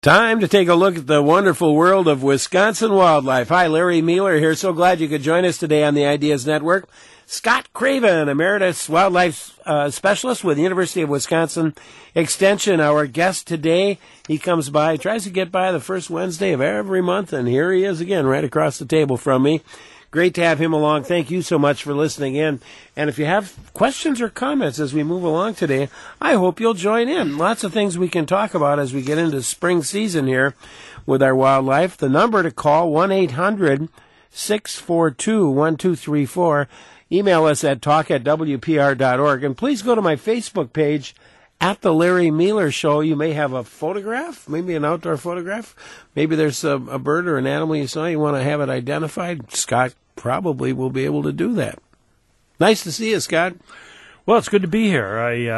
Time to take a look at the wonderful world of Wisconsin wildlife. Hi, Larry Mueller here. So glad you could join us today on the Ideas Network. Scott Craven, Emeritus Wildlife Specialist with the University of Wisconsin Extension, our guest today. He comes by, tries to get by the first Wednesday of every month, and here he is again, right across the table from me. Great to have him along. Thank you so much for listening in. And if you have questions or comments as we move along today, I hope you'll join in. Lots of things we can talk about as we get into spring season here with our wildlife. The number to call, 1-800-642-1234. Email us at talk@wpr.org. And please go to my Facebook page, at the Larry Mueller Show. You may have a photograph, maybe an outdoor photograph. Maybe there's a bird or an animal you saw, you want to have it identified. Scott probably will be able to do that. Nice to see you, Scott. Well, it's good to be here.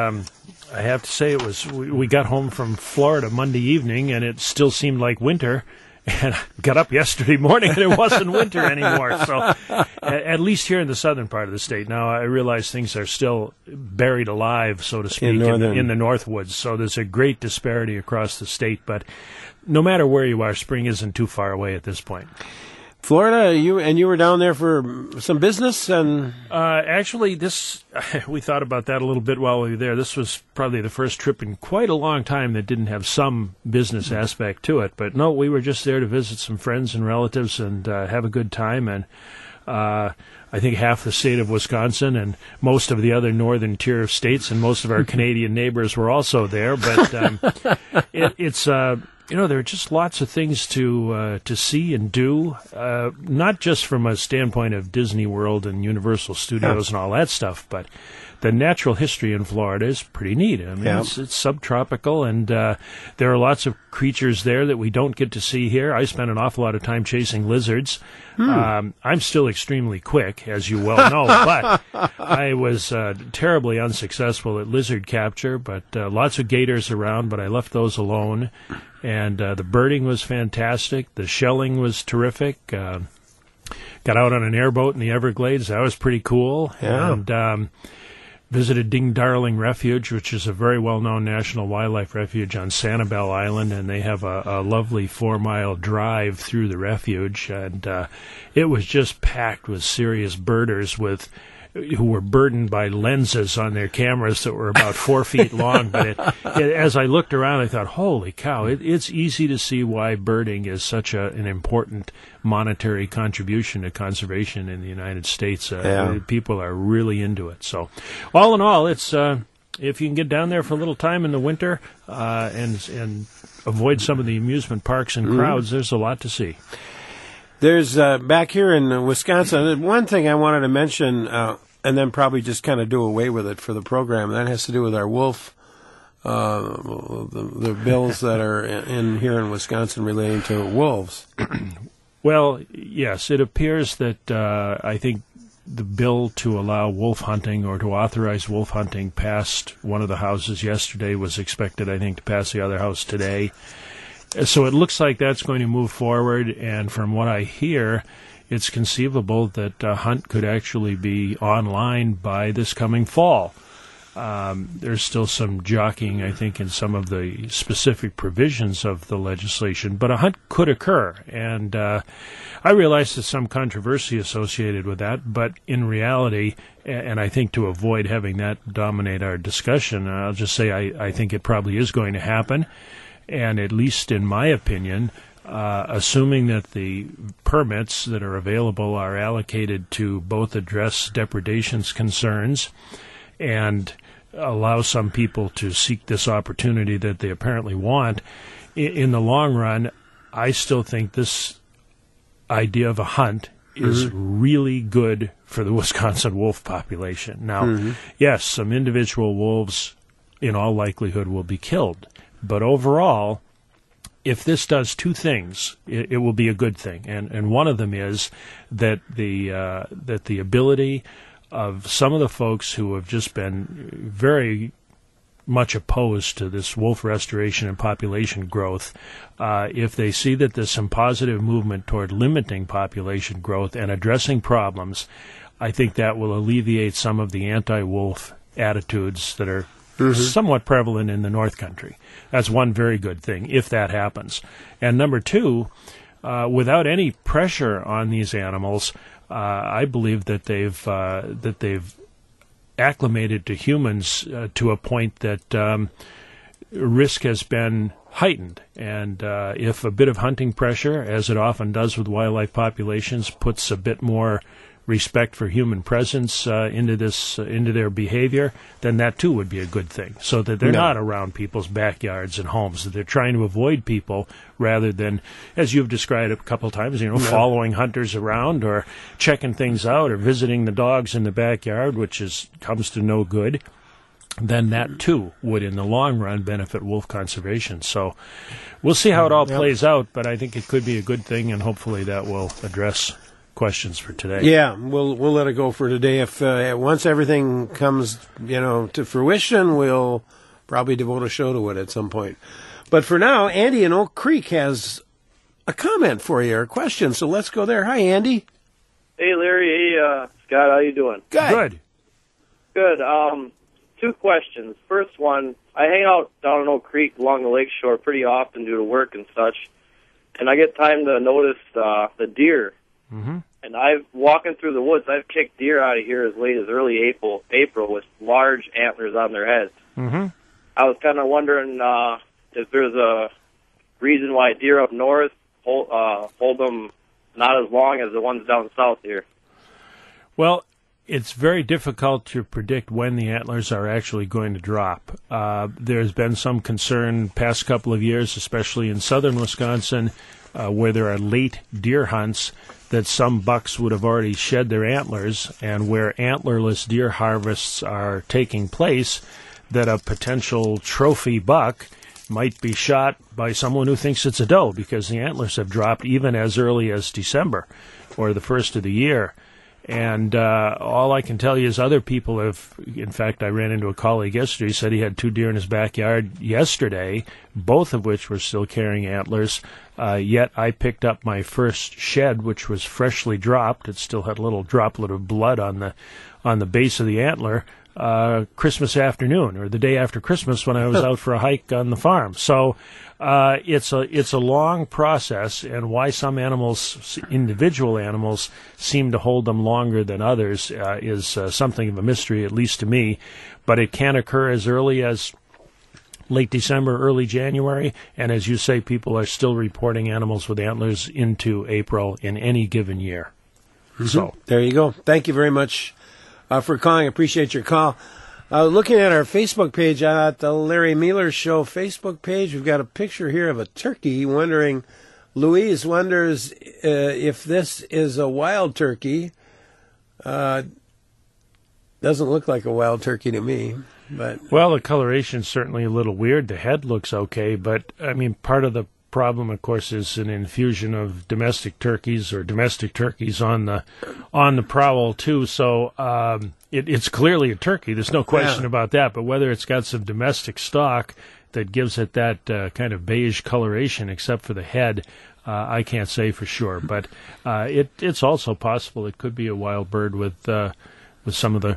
I have to say we got home from Florida Monday evening, and it still seemed like winter. And I got up yesterday morning, and it wasn't winter anymore. So at least here in the southern part of the state. Now, I realize things are still buried alive, so to speak, in the Northwoods. So there's a great disparity across the state. But no matter where you are, spring isn't too far away at this point. Florida, you were down there for some business? And actually, we thought about that a little bit while we were there. This was probably the first trip in quite a long time that didn't have some business aspect to it. But no, we were just there to visit some friends and relatives and have a good time. And I think half the state of Wisconsin and most of the other northern tier of states and most of our Canadian neighbors were also there. But it's there are just lots of things to see and do, not just from a standpoint of Disney World and Universal Studios and all that stuff, but the natural history in Florida is pretty neat. I mean, it's subtropical, and there are lots of creatures there that we don't get to see here. I spent an awful lot of time chasing lizards. I'm still extremely quick, as you well know, but I was terribly unsuccessful at lizard capture, but lots of gators around, but I left those alone. And the birding was fantastic. The shelling was terrific. Got out on an airboat in the Everglades. That was pretty cool. Yeah. And visited Ding Darling Refuge, which is a very well-known national wildlife refuge on Sanibel Island, and they have a lovely 4-mile drive through the refuge. And it was just packed with serious birders who were burdened by lenses on their cameras that were about 4 feet long. But as I looked around, I thought, holy cow, it's easy to see why birding is such an important monetary contribution to conservation in the United States. People are really into it. So all in all, it's if you can get down there for a little time in the winter and avoid some of the amusement parks and crowds, there's a lot to see. There's, back here in Wisconsin, one thing I wanted to mention, and then probably just kind of do away with it for the program, that has to do with our wolf, the bills that are in here in Wisconsin relating to wolves. Well, yes, it appears that I think the bill to allow wolf hunting or to authorize wolf hunting passed one of the houses yesterday, was expected, I think, to pass the other house today. So it looks like that's going to move forward, and from what I hear, it's conceivable that a hunt could actually be online by this coming fall. There's still some jockeying, I think, in some of the specific provisions of the legislation, but a hunt could occur, and I realize there's some controversy associated with that, but in reality, and I think to avoid having that dominate our discussion, I'll just say I think it probably is going to happen. And at least in my opinion, assuming that the permits that are available are allocated to both address depredations concerns and allow some people to seek this opportunity that they apparently want, in the long run, I still think this idea of a hunt is really good for the Wisconsin wolf population. Now, yes, some individual wolves in all likelihood will be killed. But overall, if this does two things, it will be a good thing. And one of them is that the ability of some of the folks who have just been very much opposed to this wolf restoration and population growth, if they see that there's some positive movement toward limiting population growth and addressing problems, I think that will alleviate some of the anti-wolf attitudes that are somewhat prevalent in the North Country. That's one very good thing, if that happens. And number two, without any pressure on these animals, I believe that they've acclimated to humans to a point that risk has been heightened. And if a bit of hunting pressure, as it often does with wildlife populations, puts a bit more respect for human presence into their behavior, then that too would be a good thing. So that they're not around people's backyards and homes, that they're trying to avoid people rather than, as you've described a couple of times, following hunters around or checking things out or visiting the dogs in the backyard, which comes to no good. Then that too would, in the long run, benefit wolf conservation. So we'll see how it all plays out, but I think it could be a good thing, and hopefully that will address questions for today. Yeah, we'll let it go for today. If once everything comes, to fruition, we'll probably devote a show to it at some point. But for now, Andy in Oak Creek has a comment for you or a question, so let's go there. Hi, Andy. Hey, Larry. Hey, Scott. How you doing? Good. Good. Two questions. First one, I hang out down in Oak Creek along the lake shore pretty often due to work and such, and I get time to notice the deer. Mm-hmm. And walking through the woods, I've kicked deer out of here as late as early April with large antlers on their heads. Mm-hmm. I was kind of wondering if there's a reason why deer up north hold them not as long as the ones down south here. Well, it's very difficult to predict when the antlers are actually going to drop. There's been some concern past couple of years, especially in southern Wisconsin, where there are late deer hunts, that some bucks would have already shed their antlers, and where antlerless deer harvests are taking place, that a potential trophy buck might be shot by someone who thinks it's a doe because the antlers have dropped even as early as December or the first of the year. And all I can tell you is other people have, in fact, I ran into a colleague yesterday, he said he had 2 deer in his backyard yesterday, both of which were still carrying antlers, yet I picked up my first shed, which was freshly dropped. It still had a little droplet of blood on the base of the antler, Christmas afternoon, or the day after Christmas when I was out for a hike on the farm. So it's a long process, and why some animals, individual animals, seem to hold them longer than others is something of a mystery, at least to me. But it can occur as early as late December, early January, and as you say, people are still reporting animals with antlers into April in any given year. Mm-hmm. So there you go. Thank you very much for calling. Appreciate your call. Looking at our Facebook page, at the Larry Mueller Show Facebook page, we've got a picture here of a turkey. Louise wonders if this is a wild turkey. Doesn't look like a wild turkey to me. Well, the coloration's certainly a little weird. The head looks okay, but, I mean, part of the problem, of course, is an infusion of domestic turkeys on the prowl, too. So it's clearly a turkey. There's no question about that. But whether it's got some domestic stock that gives it that kind of beige coloration, except for the head, I can't say for sure. But it's also possible it could be a wild bird with some of the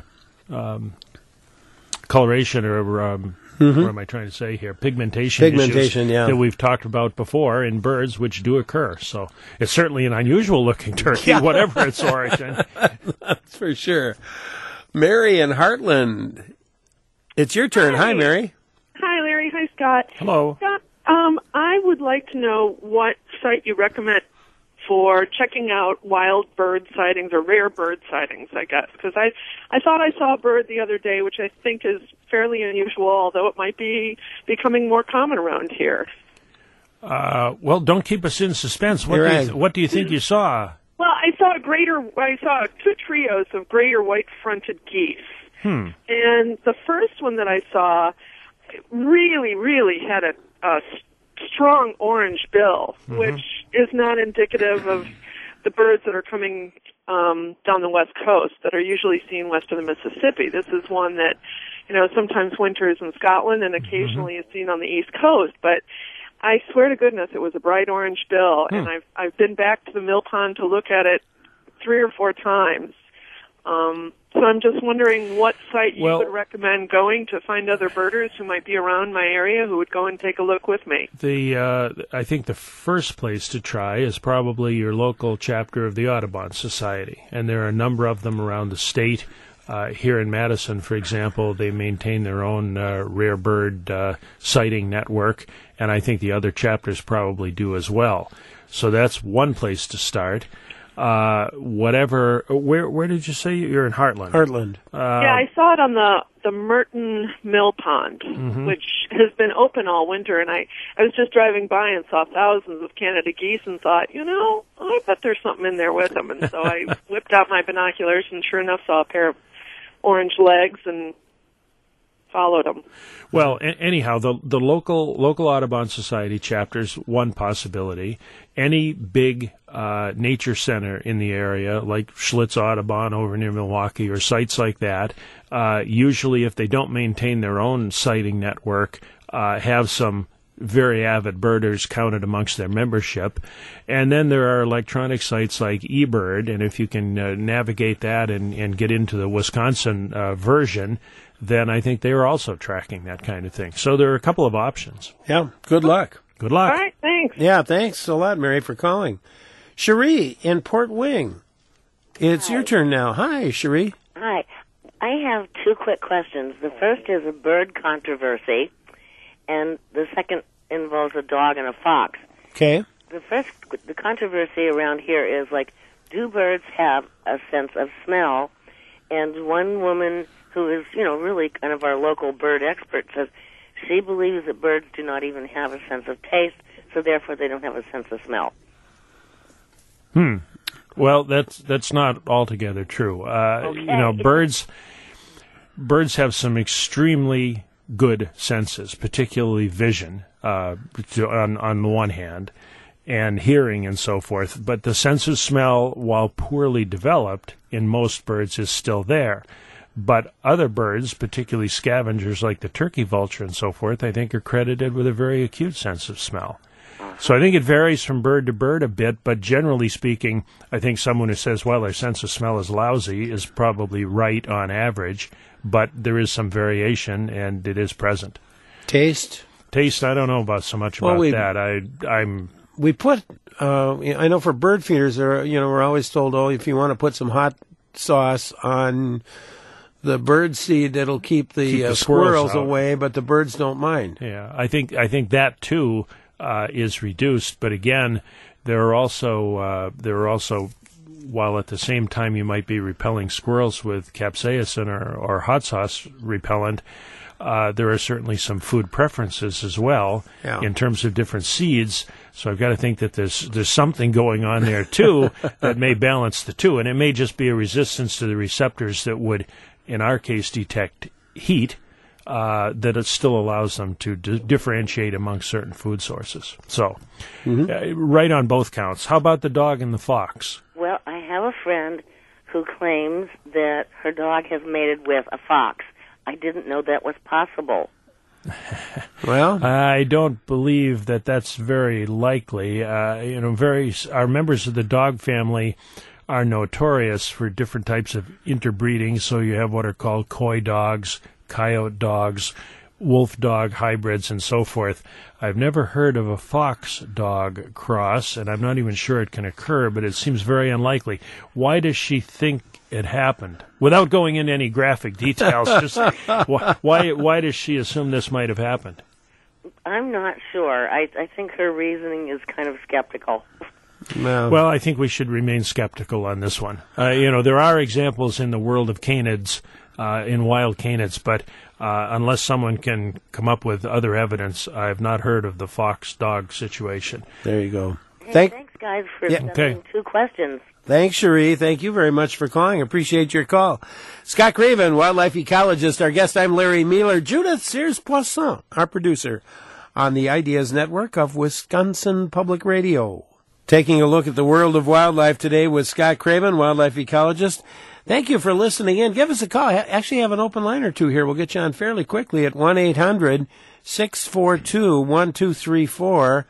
coloration or what am I trying to say here? Pigmentation issues that we've talked about before in birds, which do occur. So it's certainly an unusual-looking turkey, whatever its origin. That's for sure. Mary in Heartland, it's your turn. Hi, Mary. Hi, Larry. Hi, Scott. Hello. Scott, I would like to know what site you recommend for checking out wild bird sightings or rare bird sightings, I guess, because I thought I saw a bird the other day, which I think is fairly unusual, although it might be becoming more common around here. Well, don't keep us in suspense. What do you think you saw? Well, I saw 2 trios of greater white-fronted geese. And the first one that I saw really, really had a strong orange bill, which is not indicative of the birds that are coming down the west coast that are usually seen west of the Mississippi. This is one that, sometimes winters in Scotland and occasionally is seen on the east coast. But I swear to goodness, it was a bright orange bill, and I've been back to the mill pond to look at it 3 or 4 times. So I'm just wondering what site you Well- would recommend going to find other birders who might be around my area who would go and take a look with me. I think the first place to try is probably your local chapter of the Audubon Society, and there are a number of them around the state. Here in Madison, for example, they maintain their own rare bird sighting network, and I think the other chapters probably do as well. So that's one place to start. Where did you say you're in Heartland? Heartland. Yeah, I saw it on the Merton Mill Pond, which has been open all winter, and I was just driving by and saw thousands of Canada geese and thought, I bet there's something in there with them. And so I whipped out my binoculars and sure enough saw a pair of orange legs and followed them. Well, anyhow, the local Audubon Society chapter's one possibility. Any big nature center in the area, like Schlitz Audubon over near Milwaukee or sites like that, usually if they don't maintain their own sighting network, have some very avid birders counted amongst their membership. And then there are electronic sites like eBird, and if you can navigate that and get into the Wisconsin version, then I think they are also tracking that kind of thing. So there are a couple of options. Yeah, good luck. Good luck. All right, thanks. Yeah, thanks a lot, Mary, for calling. Cherie in Port Wing. It's your turn now. Hi, Cherie. Hi. I have two quick questions. The first is a bird controversy, and the second involves a dog and a fox. Okay. The controversy around here is, do birds have a sense of smell? And one woman who is, really kind of our local bird expert says she believes that birds do not even have a sense of taste, so therefore they don't have a sense of smell. Well, that's not altogether true. Okay. Birds have some extremely good senses, particularly vision, on the one hand, and hearing and so forth. But the sense of smell, while poorly developed in most birds, is still there. But other birds, particularly scavengers like the turkey vulture and so forth, I think are credited with a very acute sense of smell. So I think it varies from bird to bird a bit, but generally speaking, I think someone who says, well, their sense of smell is lousy is probably right on average, but there is some variation, and it is present. Taste, I don't know about so much about that. We put, I know for bird feeders, we're always told, if you want to put some hot sauce on the bird seed, that'll keep the squirrels away, but the birds don't mind. Yeah, I think that too is reduced, but again, there are also while at the same time you might be repelling squirrels with capsaicin or hot sauce repellent, there are certainly some food preferences as well in terms of different seeds. So I've got to think that there's something going on there too that may balance the two, and it may just be a resistance to the receptors that would, in our case, detect heat. That it still allows them to differentiate among certain food sources. So, right on both counts. How about the dog and the fox? Well, I have a friend who claims that her dog has mated with a fox. I didn't know that was possible. Well, I don't believe that that's very likely. Our members of the dog family are notorious for different types of interbreeding. So you have what are called coy dogs, coyote dogs, wolf dog hybrids, and so forth. I've never heard of a fox dog cross, and I'm not even sure it can occur, but it seems very unlikely. Why does she think it happened? Without going into any graphic details, just why does she assume this might have happened? I'm not sure. I think her reasoning is kind of skeptical. no. Well, I think we should remain skeptical on this one. There are examples in the world of canids, in wild canids, but unless someone can come up with other evidence, I have not heard of the fox-dog situation. There you go. Hey, thanks, guys, for sending two questions. Thanks, Cherie. Thank you very much for calling. Appreciate your call. Scott Craven, wildlife ecologist. Our guest, I'm Larry Mueller. Judith Sears-Poisson, our producer on the Ideas Network of Wisconsin Public Radio. Taking a look at the world of wildlife today with Scott Craven, wildlife ecologist. Thank you for listening in. Give us a call. I actually have an open line or two here. We'll get you on fairly quickly at 1-800-642-1234.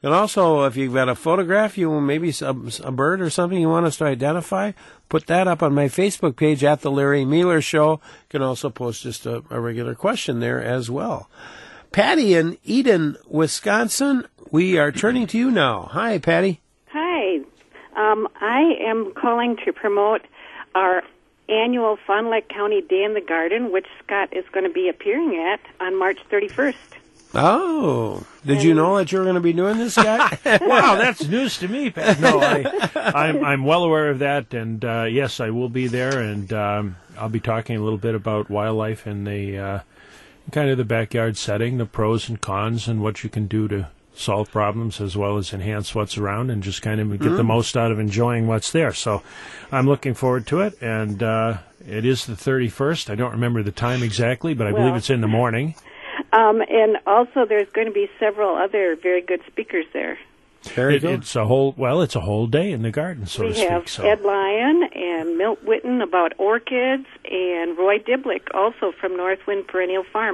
And also, if you've got a photograph, maybe a bird or something you want us to identify, put that up on my Facebook page at The Larry Mealer Show. You can also post just a regular question there as well. Patty in Eden, Wisconsin, we are turning to you now. Hi, Patty. Hi. I am calling to promote our annual Fond du Lac County Day in the Garden, which Scott is going to be appearing at on March 31st. Oh, did you know that you were going to be doing this, guy? Wow, that's news to me, Pat. No, I'm well aware of that, and yes, I will be there, and I'll be talking a little bit about wildlife in the kind of the backyard setting, the pros and cons, and what you can do to solve problems as well as enhance what's around, and just kind of get the most out of enjoying what's there. So I'm looking forward to it, and it is the 31st. I don't remember the time exactly, but I believe it's in the morning. And also, there's going to be several other very good speakers there. Very good. It's a whole day in the garden, so to speak. We have Ed Lyon and Milt Witten about orchids, and Roy Diblick, also from Northwind Perennial Farm.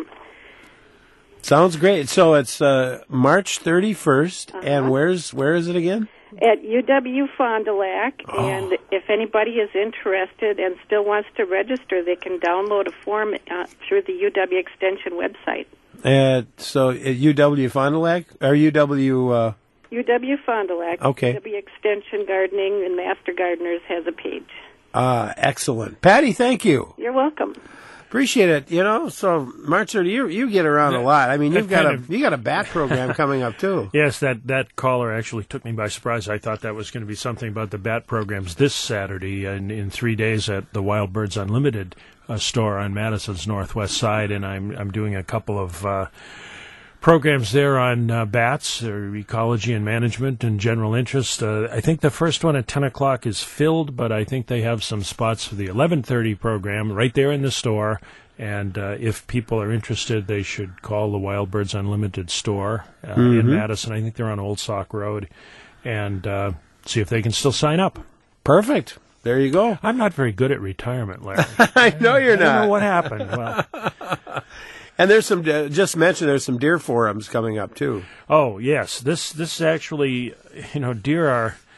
Sounds great. So it's March 31st, and where is it again? At UW Fond du Lac, and if anybody is interested and still wants to register, they can download a form through the UW Extension website. So at UW Fond du Lac, or UW... UW Fond du Lac, okay. UW Extension Gardening and Master Gardeners has a page. Excellent. Patty, thank you. You're welcome. Appreciate it. So March 30, you get around a lot. I mean, you got a bat program coming up too. Yes, that caller actually took me by surprise. I thought that was going to be something about the bat programs this Saturday in 3 days at the Wild Birds Unlimited store on Madison's northwest side, and I'm doing a couple of programs there on bats, or ecology and management and general interest. I think the first one at 10 o'clock is filled, but I think they have some spots for the 11:30 program right there in the store. And if people are interested, they should call the Wild Birds Unlimited store in Madison. I think they're on Old Sauk Road, and see if they can still sign up. Perfect. There you go. I'm not very good at retirement, Larry. I know you're not. I don't know what happened. Well... And there's some, just mentioned, there's some deer forums coming up too. Oh yes, this actually, deer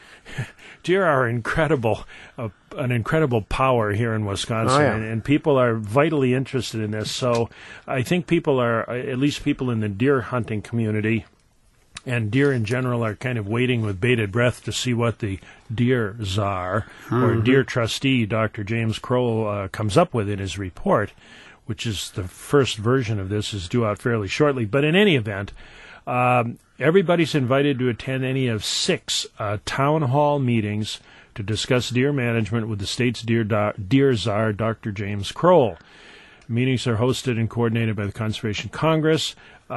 are incredible, an incredible power here in Wisconsin, and people are vitally interested in this. So I think people are, at least people in the deer hunting community, and deer in general, are kind of waiting with bated breath to see what the deer czar or deer trustee, Dr. James Kroll, comes up with in his report, which is the first version of this, is due out fairly shortly. But in any event, everybody's invited to attend any of 6 town hall meetings to discuss deer management with the state's deer czar, Dr. James Kroll. Meetings are hosted and coordinated by the Conservation Congress.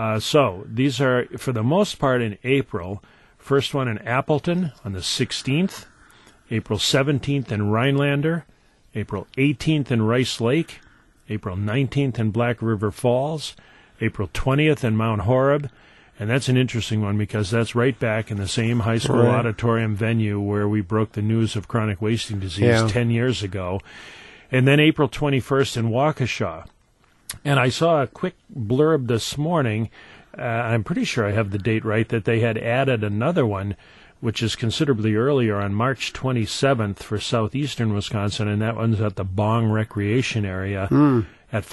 So these are, for the most part, in April. First one in Appleton on the 16th, April 17th in Rhinelander, April 18th in Rice Lake, April 19th in Black River Falls, April 20th in Mount Horeb, and that's an interesting one because that's right back in the same high school auditorium venue where we broke the news of chronic wasting disease 10 years ago. And then April 21st in Waukesha. And I saw a quick blurb this morning, I'm pretty sure I have the date right, that they had added another one, which is considerably earlier, on March 27th for southeastern Wisconsin, and that one's at the Bong Recreation Area at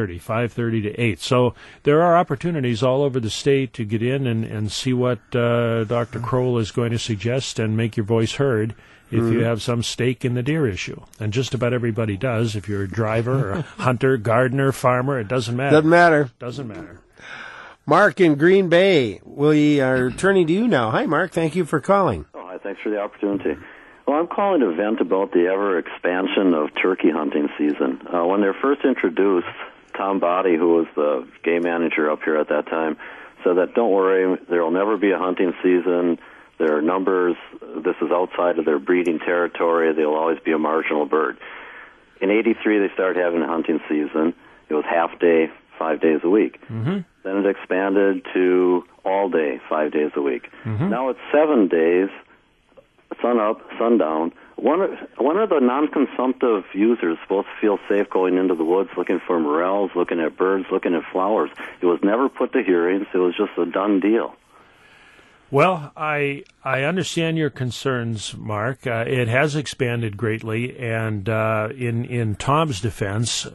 5:30 to 8. So there are opportunities all over the state to get in and see what Dr. Kroll is going to suggest and make your voice heard if you have some stake in the deer issue. And just about everybody does. If you're a driver, or a hunter, gardener, farmer, it doesn't matter. Doesn't matter. Mark in Green Bay, we are turning to you now. Hi, Mark. Thank you for calling. Oh, hi. Thanks for the opportunity. Well, I'm calling to vent about the ever-expansion of turkey hunting season. When they were first introduced, Tom Body, who was the game manager up here at that time, said that, don't worry, there will never be a hunting season. Their numbers, this is outside of their breeding territory. They'll always be a marginal bird. In '83, they started having a hunting season. It was half day, 5 days a week. Then it expanded to all day, 5 days a week. Now it's 7 days, sun up, sundown. When are the non-consumptive users supposed to feel safe going into the woods, looking for morels, looking at birds, looking at flowers? It was never put to hearings. It was just a done deal. Well, I understand your concerns, Mark. It has expanded greatly, and in Tom's defense,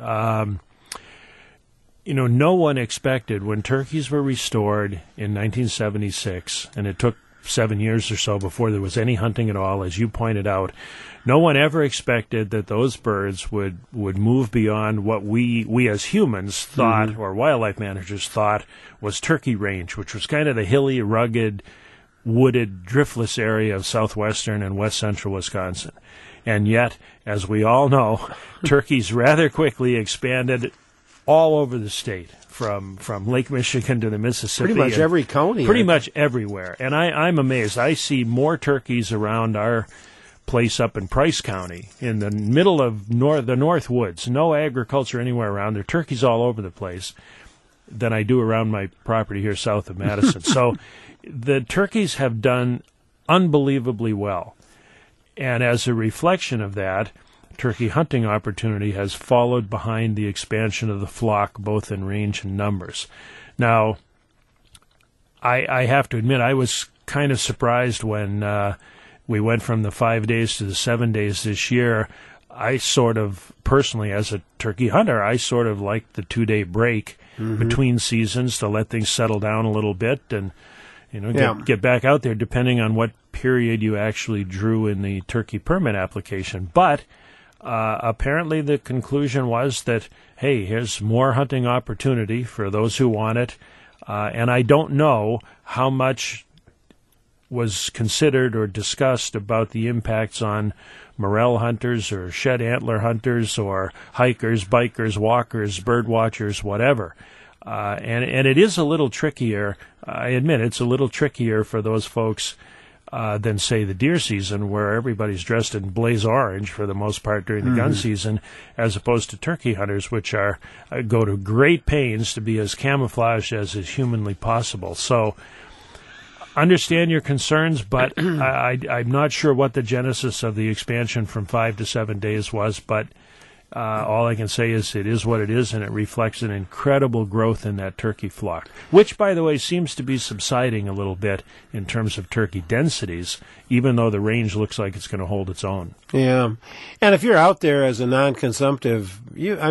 no one expected when turkeys were restored in 1976, and it took 7 years or so before there was any hunting at all, as you pointed out. No one ever expected that those birds would move beyond what we as humans thought, or wildlife managers thought, was turkey range, which was kind of the hilly, rugged, wooded, driftless area of southwestern and west central Wisconsin. And yet, as we all know, turkeys rather quickly expanded all over the state, from Lake Michigan to the Mississippi. Pretty much every county. Pretty much everywhere. And I'm amazed. I see more turkeys around our place up in Price County, in the middle of the North Woods, no agriculture anywhere around. There are turkeys all over the place, than I do around my property here south of Madison. So the turkeys have done unbelievably well. And as a reflection of that, turkey hunting opportunity has followed behind the expansion of the flock, both in range and numbers. Now, I have to admit, I was kind of surprised when we went from the 5 days to the 7 days this year. I sort of, personally, as a turkey hunter, I sort of liked the 2-day break between seasons to let things settle down a little bit and get back out there, depending on what period you actually drew in the turkey permit application. But apparently the conclusion was that, hey, here's more hunting opportunity for those who want it. And I don't know how much was considered or discussed about the impacts on morel hunters or shed antler hunters or hikers, bikers, walkers, bird watchers, whatever. And it is a little trickier. I admit it's a little trickier for those folks than, say, the deer season, where everybody's dressed in blaze orange for the most part during the gun season, as opposed to turkey hunters, which go to great pains to be as camouflaged as is humanly possible. So understand your concerns, but I'm not sure what the genesis of the expansion from 5 to 7 days was, but all I can say is it is what it is, and it reflects an incredible growth in that turkey flock, which, by the way, seems to be subsiding a little bit in terms of turkey densities, even though the range looks like it's going to hold its own. Yeah. And if you're out there as a non-consumptive, if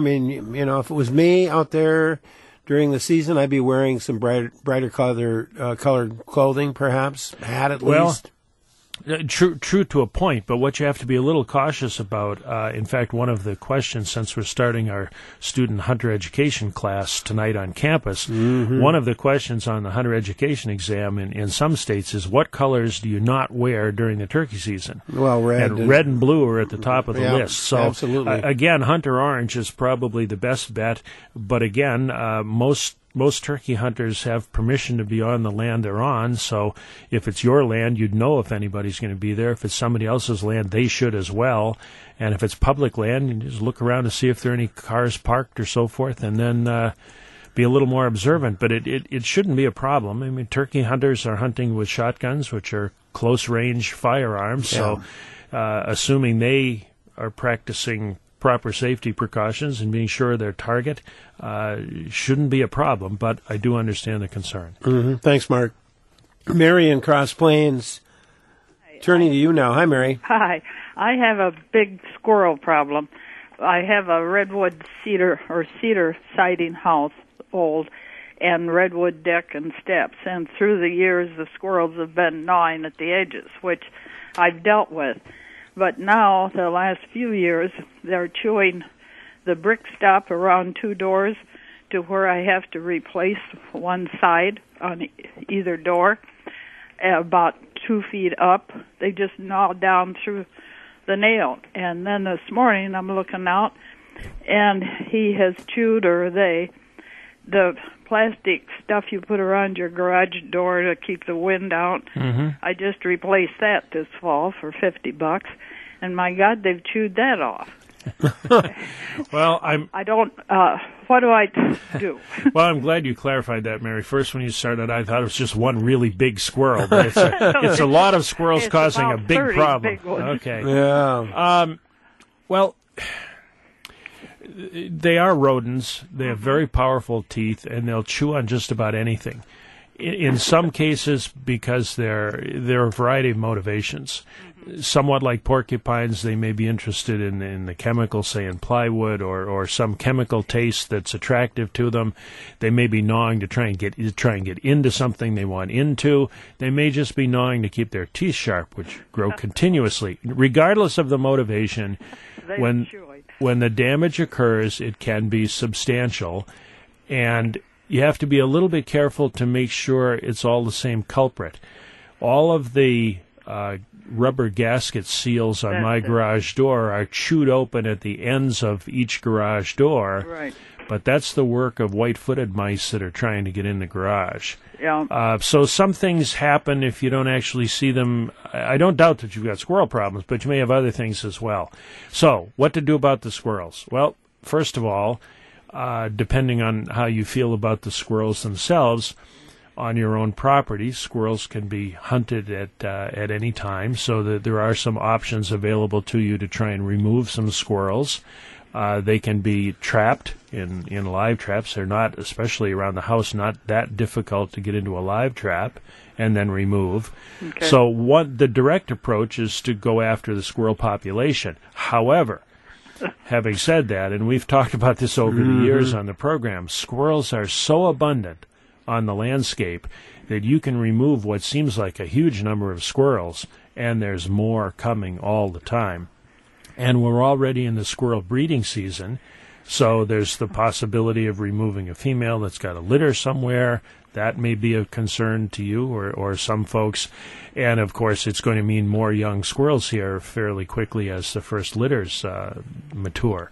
it was me out there during the season, I'd be wearing some brighter colored clothing, perhaps, hat at least. True to a point, but what you have to be a little cautious about, in fact, one of the questions, since we're starting our student hunter education class tonight on campus, one of the questions on the hunter education exam in some states is, what colors do you not wear during the turkey season? Well, red and blue are at the top of the list. So, absolutely. Again, hunter orange is probably the best bet, but again, most turkey hunters have permission to be on the land they're on, so if it's your land, you'd know if anybody's going to be there. If it's somebody else's land, they should as well. And if it's public land, you just look around to see if there are any cars parked or so forth, and then be a little more observant. But it shouldn't be a problem. I mean, turkey hunters are hunting with shotguns, which are close-range firearms, so assuming they are practicing proper safety precautions and being sure their target shouldn't be a problem, but I do understand the concern. Thanks, Mark. Mary in Cross Plains, turning to you now. Hi, Mary. Hi. I have a big squirrel problem. I have a redwood cedar siding house, old, and redwood deck and steps, and through the years the squirrels have been gnawing at the edges, which I've dealt with. But now, the last few years, they're chewing the brick stop around 2 doors to where I have to replace one side on either door, about 2 feet up. They just gnaw down through the nail. And then this morning, I'm looking out, and he has chewed, or the plastic stuff you put around your garage door to keep the wind out. I just replaced that this fall for $50, and my God, they've chewed that off. Well, I don't. What do I do? Well, I'm glad you clarified that, Mary. First, when you started, I thought it was just one really big squirrel, but it's a lot of squirrels it's causing a big problem. Big ones. Okay. Yeah. Well, they are rodents. They have very powerful teeth, and they'll chew on just about anything. In some cases, because there are a variety of motivations. Somewhat like porcupines, they may be interested in the chemical, say in plywood, or some chemical taste that's attractive to them. They may be gnawing to try and get into something they want into. They may just be gnawing to keep their teeth sharp, which grow continuously. Regardless of the motivation, when the damage occurs, it can be substantial, and you have to be a little bit careful to make sure it's all the same culprit. All of the rubber gasket seals on my garage door are chewed open at the ends of each garage door. Right. But that's the work of white-footed mice that are trying to get in the garage. Yeah. So some things happen if you don't actually see them. I don't doubt that you've got squirrel problems, but you may have other things as well. So what to do about the squirrels? Well, first of all, depending on how you feel about the squirrels themselves, on your own property, squirrels can be hunted at any time, so that there are some options available to you to try and remove some squirrels. They can be trapped in live traps. They're not, especially around the house, not that difficult to get into a live trap and then remove. Okay. So the direct approach is to go after the squirrel population. However, having said that, and we've talked about this over the years on the program, squirrels are so abundant on the landscape that you can remove what seems like a huge number of squirrels, and there's more coming all the time. And we're already in the squirrel breeding season, so there's the possibility of removing a female that's got a litter somewhere. That may be a concern to you or some folks. And, of course, it's going to mean more young squirrels here fairly quickly as the first litters mature.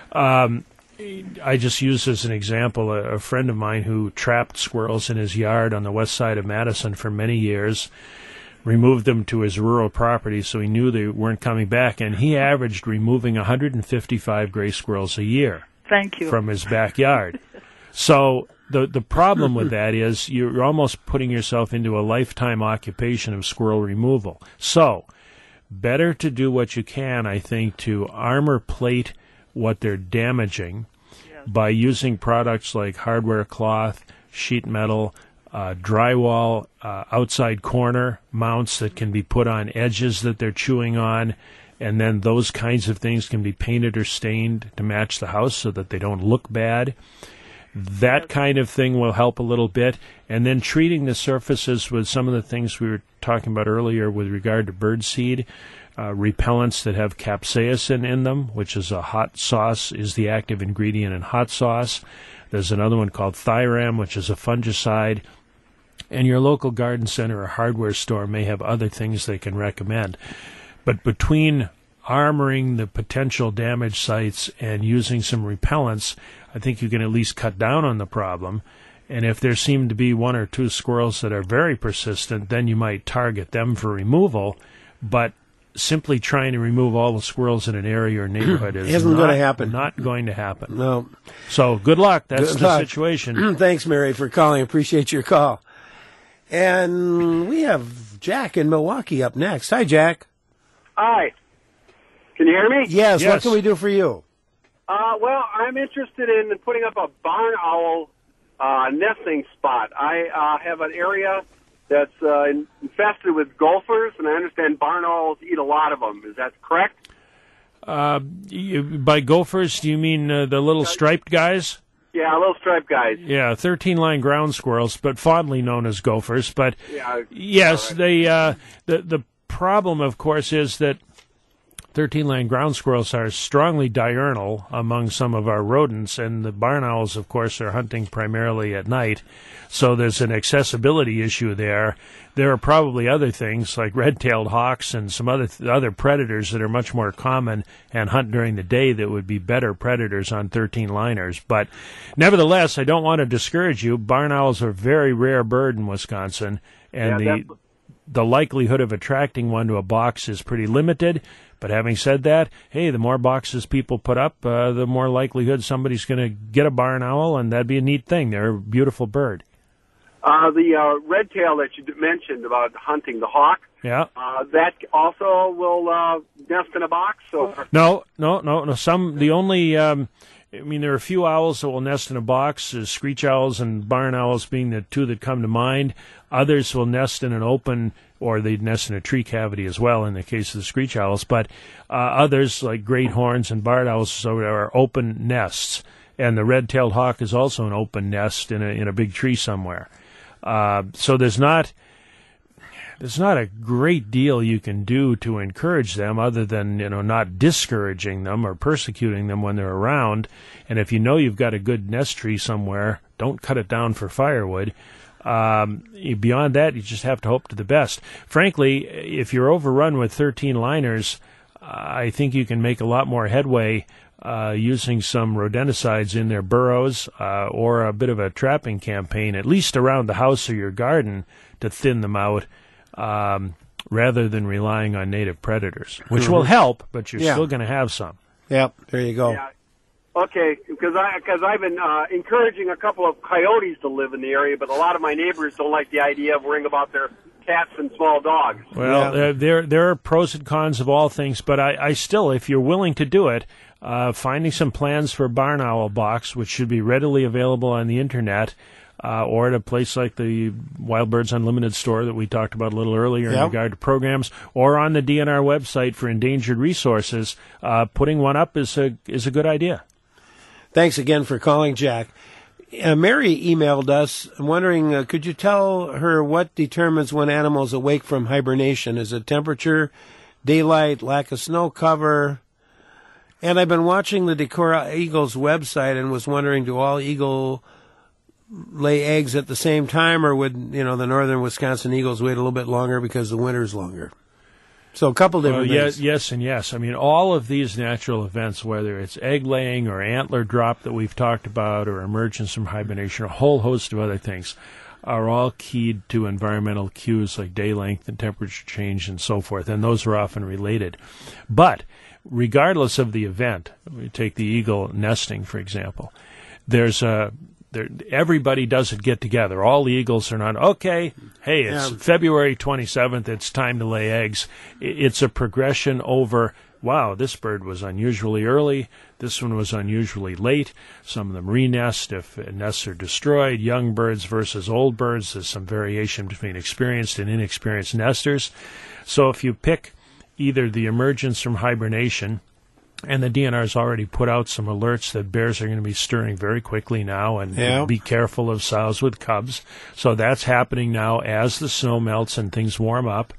I just used as an example a friend of mine who trapped squirrels in his yard on the west side of Madison for many years, removed them to his rural property so he knew they weren't coming back, and he averaged removing 155 gray squirrels a year. Thank you. From his backyard. So the problem with that is you're almost putting yourself into a lifetime occupation of squirrel removal. So better to do what you can, I think, to armor plate what they're damaging by using products like hardware cloth, sheet metal, drywall, outside corner mounts that can be put on edges that they're chewing on, and then those kinds of things can be painted or stained to match the house so that they don't look bad. That kind of thing will help a little bit. And then treating the surfaces with some of the things we were talking about earlier with regard to birdseed, repellents that have capsaicin in them, which is a hot sauce, is the active ingredient in hot sauce. There's another one called Thyram, which is a fungicide. And your local garden center or hardware store may have other things they can recommend. But between armoring the potential damage sites and using some repellents, I think you can at least cut down on the problem. And if there seem to be one or two squirrels that are very persistent, then you might target them for removal. But simply trying to remove all the squirrels in an area or neighborhood is going to happen. Not going to happen. No. So good luck. That's the situation. Thanks, Mary, for calling. Appreciate your call. And we have Jack in Milwaukee up next. Hi, Jack. Hi. Can you hear me? Yes. What can we do for you? Well, I'm interested in putting up a barn owl nesting spot. I have an area that's infested with gophers, and I understand barn owls eat a lot of them. Is that correct? By gophers, do you mean the little striped guys? Yeah, little striped guys. Yeah, 13-line ground squirrels, but fondly known as gophers. But yes, right. The problem, of course, is that 13-line ground squirrels are strongly diurnal among some of our rodents, and the barn owls, of course, are hunting primarily at night. So there's an accessibility issue there. There are probably other things like red-tailed hawks and some other predators that are much more common and hunt during the day that would be better predators on 13-liners. But nevertheless, I don't want to discourage you. Barn owls are a very rare bird in Wisconsin, and the likelihood of attracting one to a box is pretty limited. But having said that, hey, the more boxes people put up, the more likelihood somebody's going to get a barn owl, and that'd be a neat thing. They're a beautiful bird. The red tail that you mentioned about hunting, the hawk, that also will nest in a box? Or? No. The only mean, there are a few owls that will nest in a box, screech owls and barn owls being the two that come to mind. Others will nest in an open, or they nest in a tree cavity as well in the case of the screech owls. But others, like great horns and barred owls, are open nests. And the red-tailed hawk is also an open nest in a big tree somewhere. So there's not a great deal you can do to encourage them other than, not discouraging them or persecuting them when they're around. And if you know you've got a good nest tree somewhere, don't cut it down for firewood. Beyond that, you just have to hope to the best. Frankly, if you're overrun with 13 liners, I think you can make a lot more headway using some rodenticides in their burrows or a bit of a trapping campaign, at least around the house or your garden, to thin them out. Rather than relying on native predators, which will help, but you're still going to have some. Yep, there you go. Yeah. Okay, because I've been encouraging a couple of coyotes to live in the area, but a lot of my neighbors don't like the idea of worrying about their cats and small dogs. Well, there are pros and cons of all things, but I still, if you're willing to do it, finding some plans for a barn owl box, which should be readily available on the internet, or at a place like the Wild Birds Unlimited store that we talked about a little earlier in regard to programs, or on the DNR website for endangered resources, putting one up is a good idea. Thanks again for calling, Jack. Mary emailed us wondering, could you tell her what determines when animals awake from hibernation? Is it temperature, daylight, lack of snow cover? And I've been watching the Decorah Eagles website and was wondering, do all eagle lay eggs at the same time, or would, the northern Wisconsin eagles wait a little bit longer because the winter's longer? So a couple different things. Yes and yes. I mean, all of these natural events, whether it's egg laying or antler drop that we've talked about, or emergence from hibernation, or a whole host of other things, are all keyed to environmental cues like day length and temperature change and so forth, and those are often related. But regardless of the event, we take the eagle nesting, for example, everybody doesn't get together. All the eagles are not, okay, hey, it's February 27th, it's time to lay eggs. It's a progression over, wow, this bird was unusually early, this one was unusually late. Some of them re-nest if nests are destroyed. Young birds versus old birds, there's some variation between experienced and inexperienced nesters. So if you pick either the emergence from hibernation, and the DNR's already put out some alerts that bears are going to be stirring very quickly now, and be careful of sows with cubs. So that's happening now as the snow melts and things warm up.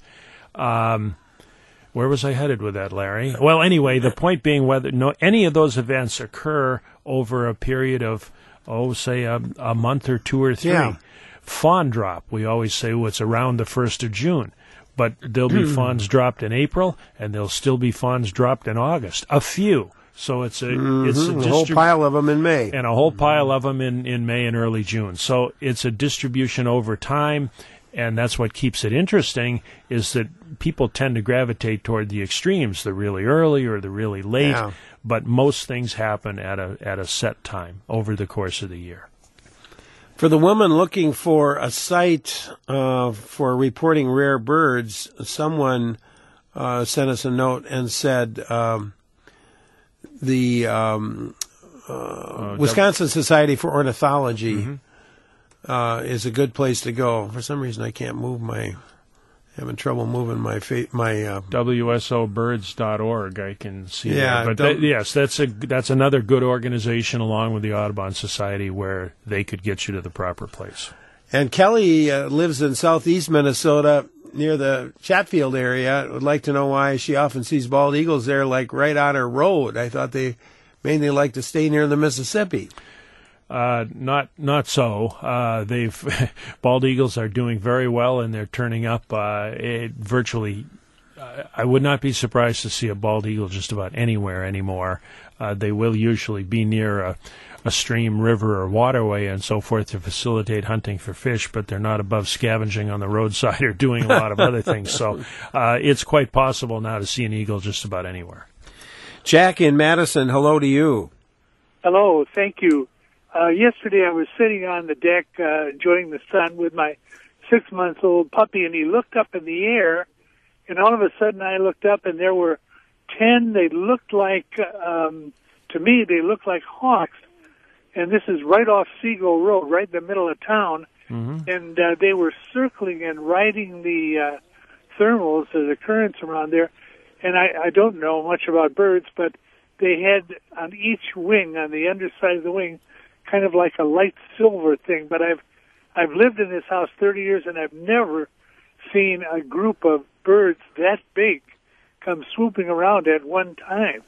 Where was I headed with that, Larry? Well, anyway, the point being whether any of those events occur over a period of, say a month or two or three. Yeah. Fawn drop, we always say, it's around the 1st of June. But there'll be fawns dropped in April, and there'll still be fawns dropped in August. A few. So it's a whole pile of them in May. And a whole pile of them in May and early June. So it's a distribution over time, and that's what keeps it interesting, is that people tend to gravitate toward the extremes, the really early or the really late, but most things happen at a set time over the course of the year. For the woman looking for a site for reporting rare birds, someone sent us a note and said the Wisconsin Society for Ornithology is a good place to go. For some reason, I can't move having trouble moving my WSObirds.org. I can see that. But yes, that's another good organization along with the Audubon Society where they could get you to the proper place. And Kelly lives in southeast Minnesota near the Chatfield area. Would like to know why she often sees bald eagles there, like right on her road. I thought they mainly like to stay near the Mississippi. Not so. Bald eagles are doing very well, and they're turning up virtually. I would not be surprised to see a bald eagle just about anywhere anymore. They will usually be near a stream, river, or waterway and so forth to facilitate hunting for fish, but they're not above scavenging on the roadside or doing a lot of other things. So it's quite possible now to see an eagle just about anywhere. Jack in Madison, hello to you. Hello, thank you. Yesterday I was sitting on the deck enjoying the sun with my 6-month-old puppy, and he looked up in the air, and all of a sudden I looked up and there were 10, they looked like, to me, they looked like hawks and this is right off Seagull Road, right in the middle of town. Mm-hmm. And they were circling and riding the thermals, the currents around there. And I don't know much about birds, but they had on each wing, on the underside of the wing, kind of like a light silver thing. But I've lived in this house 30 years, and I've never seen a group of birds that big come swooping around at one time.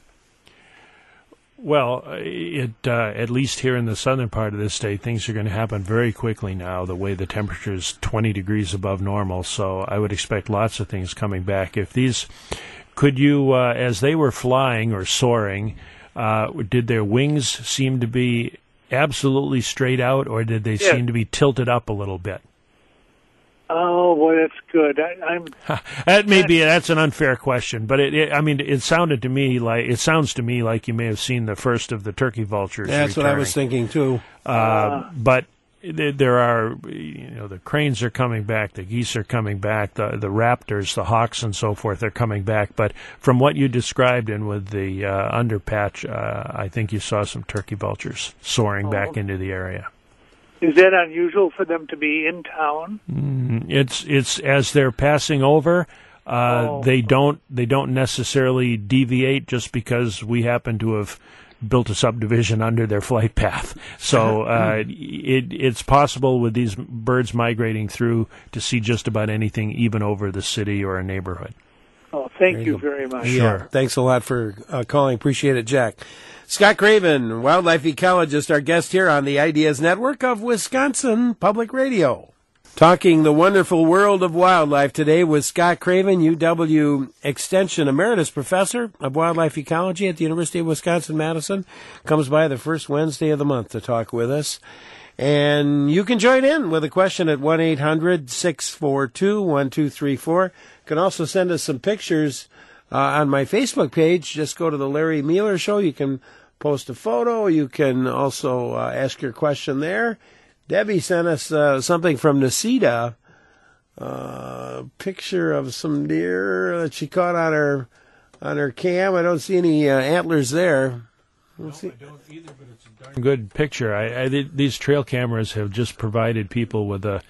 Well, at least here in the southern part of the state, things are going to happen very quickly now, the way the temperature is 20 degrees above normal. So I would expect lots of things coming back. Could you, as they were flying or soaring, did their wings seem to be absolutely straight out, or did they seem to be tilted up a little bit? Oh, boy, that's good. That's an unfair question, but it sounds to me like you may have seen the first of the turkey vultures. That's returning. what I was thinking too. But there are, the cranes are coming back, the geese are coming back, the raptors, the hawks, and so forth are coming back. But from what you described and with the underpatch, I think you saw some turkey vultures soaring back into the area. Is that unusual for them to be in town? It's as they're passing over. They don't necessarily deviate just because we happen to have built a subdivision under their flight path. So it's possible with these birds migrating through to see just about anything, even over the city or a neighborhood. Oh, thank you very much. Sure. Thanks a lot for calling. Appreciate it, Jack. Scott Craven, wildlife ecologist, our guest here on the Ideas Network of Wisconsin Public Radio. Talking the wonderful world of wildlife today with Scott Craven, UW Extension Emeritus Professor of Wildlife Ecology at the University of Wisconsin-Madison. Comes by the first Wednesday of the month to talk with us. And you can join in with a question at 1-800-642-1234. You can also send us some pictures on my Facebook page. Just go to the Larry Mueller Show. You can post a photo. You can also ask your question there. Debbie sent us something from Necedah, a picture of some deer that she caught on her cam. I don't see any antlers there. I don't either, but it's a darn good picture. These trail cameras have just provided people with a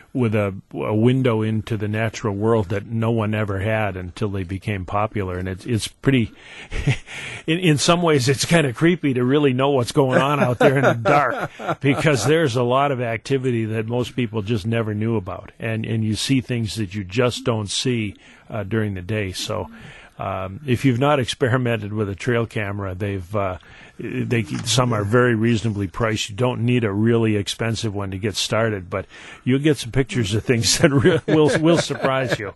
window into the natural world that no one ever had until they became popular, and it's pretty. In some ways, it's kind of creepy to really know what's going on out there in the dark, because there's a lot of activity that most people just never knew about, and you see things that you just don't see during the day. So. If you've not experimented with a trail camera, some are very reasonably priced. You don't need a really expensive one to get started, but you'll get some pictures of things that will surprise you.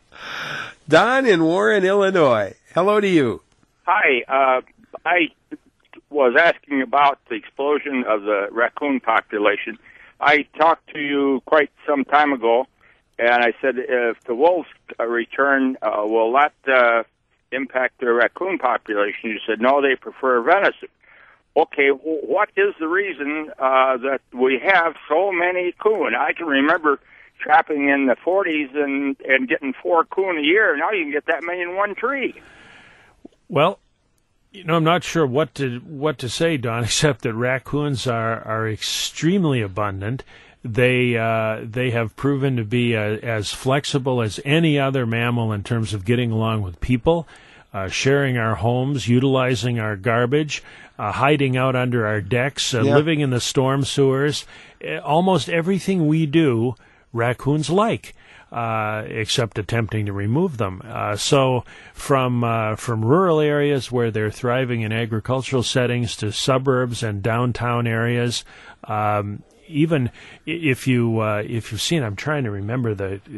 Don in Warren, Illinois. Hello to you. Hi. I was asking about the explosion of the raccoon population. I talked to you quite some time ago, and I said, if the wolves return, will that impact the raccoon population? You said, no, they prefer venison. Okay, what is the reason that we have so many coon? I can remember trapping in the 40s and getting 4 coon a year. Now you can get that many in one tree. Well, I'm not sure what to say, Don, except that raccoons are extremely abundant. They have proven to be as flexible as any other mammal in terms of getting along with people, sharing our homes, utilizing our garbage, hiding out under our decks, living in the storm sewers. Almost everything we do, raccoons like, except attempting to remove them. So from rural areas where they're thriving in agricultural settings to suburbs and downtown areas, even if you've seen, I'm trying to remember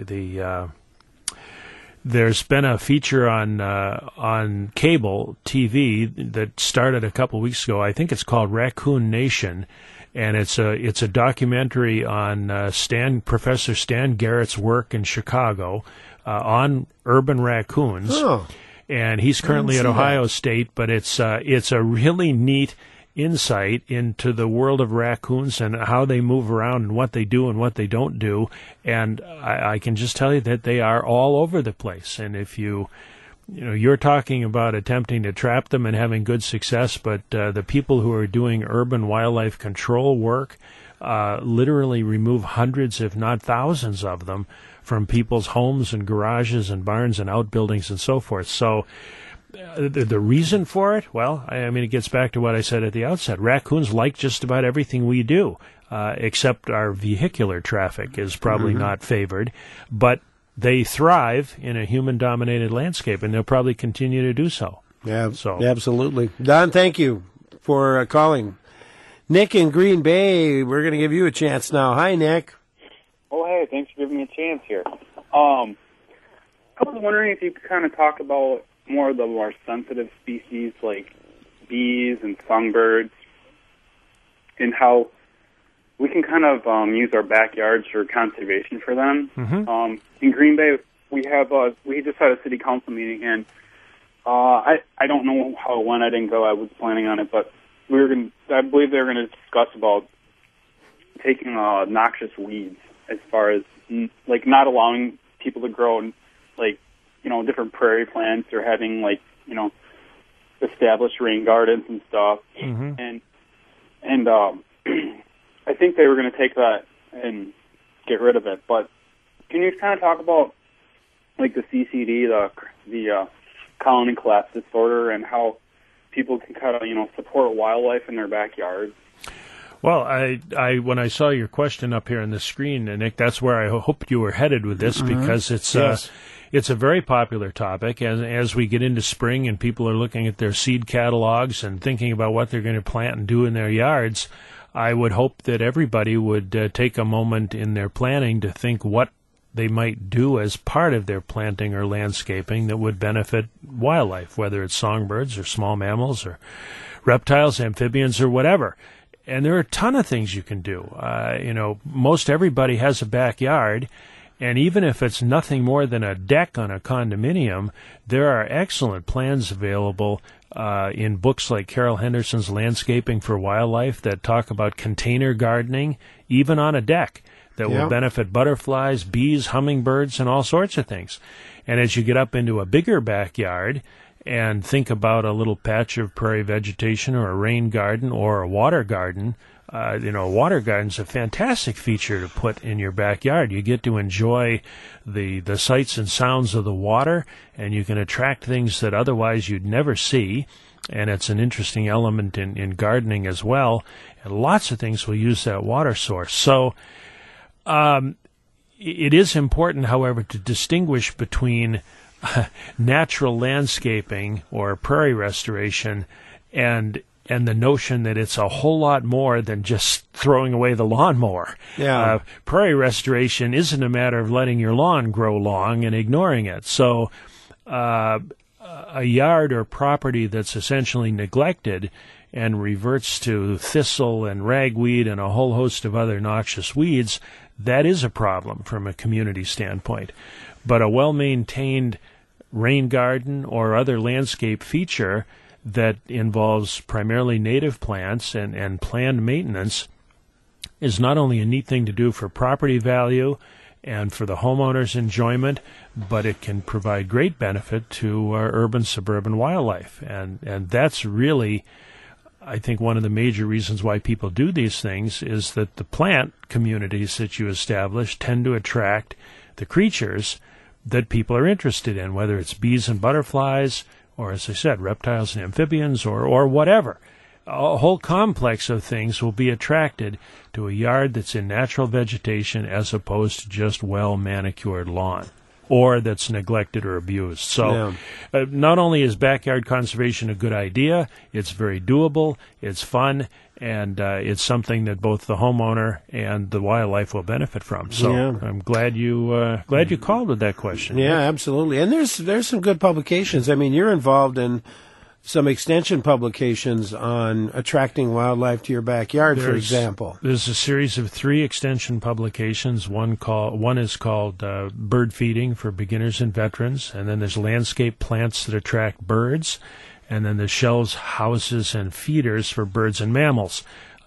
there's been a feature on cable TV that started a couple weeks ago. I think it's called Raccoon Nation, and it's a documentary on Professor Stan Garrett's work in Chicago on urban raccoons. Oh. And he's currently at Ohio State, but it's a really neat insight into the world of raccoons and how they move around and what they do and what they don't do. And I can just tell you that they are all over the place. And if you you're talking about attempting to trap them and having good success, but the people who are doing urban wildlife control work literally remove hundreds, if not thousands of them from people's homes and garages and barns and outbuildings and so forth. So the reason for it, well, I mean, it gets back to what I said at the outset. Raccoons like just about everything we do, except our vehicular traffic is probably not favored. But they thrive in a human-dominated landscape, and they'll probably continue to do so. Yeah, absolutely. Don, thank you for calling. Nick in Green Bay, we're going to give you a chance now. Hi, Nick. Oh, hey, thanks for giving me a chance here. I was wondering if you could kind of talk about more of the more sensitive species like bees and songbirds, and how we can kind of use our backyards for conservation for them. In Green Bay, we just had a city council meeting, and I don't know how it went. I didn't go. I was planning on it, but I believe they were going to discuss about taking noxious weeds, as far as like not allowing people to grow different prairie plants, or having established rain gardens and stuff. And I think they were going to take that and get rid of it. But can you kind of talk about like the CCD, the colony collapse disorder, and how people can kind of support wildlife in their backyards? Well, I when I saw your question up here on the screen, Nick, that's where I hoped you were headed with this, because it's a very popular topic. As we get into spring and people are looking at their seed catalogs and thinking about what they're going to plant and do in their yards, I would hope that everybody would take a moment in their planning to think what they might do as part of their planting or landscaping that would benefit wildlife, whether it's songbirds or small mammals or reptiles, amphibians, or whatever. And there are a ton of things you can do. Most everybody has a backyard, and even if it's nothing more than a deck on a condominium, there are excellent plans available in books like Carol Henderson's Landscaping for Wildlife that talk about container gardening, even on a deck, that will benefit butterflies, bees, hummingbirds, and all sorts of things. And as you get up into a bigger backyard and think about a little patch of prairie vegetation or a rain garden or a water garden, a water garden's a fantastic feature to put in your backyard. You get to enjoy the sights and sounds of the water, and you can attract things that otherwise you'd never see. And it's an interesting element in gardening as well. And lots of things will use that water source. So it is important, however, to distinguish between natural landscaping or prairie restoration and the notion that it's a whole lot more than just throwing away the lawnmower. Prairie restoration isn't a matter of letting your lawn grow long and ignoring it. So a yard or property that's essentially neglected and reverts to thistle and ragweed and a whole host of other noxious weeds, that is a problem from a community standpoint. But a well-maintained rain garden or other landscape feature that involves primarily native plants and planned maintenance is not only a neat thing to do for property value and for the homeowner's enjoyment, but it can provide great benefit to our urban, suburban wildlife. And that's really, I think, one of the major reasons why people do these things is that the plant communities that you establish tend to attract the creatures that people are interested in, whether it's bees and butterflies, or, as I said, reptiles and amphibians, or whatever. A whole complex of things will be attracted to a yard that's in natural vegetation as opposed to just well-manicured lawn, or that's neglected or abused. So not only is backyard conservation a good idea, it's very doable, it's fun, and it's something that both the homeowner and the wildlife will benefit from. So I'm glad you called with that question. Yeah, absolutely. And there's some good publications. I mean, you're involved in some extension publications on attracting wildlife to your backyard, for example. There's a series of 3 extension publications. One is called Bird Feeding for Beginners and Veterans, and then there's Landscape Plants That Attract Birds, and then there's Shelves, Houses, and Feeders for Birds and Mammals.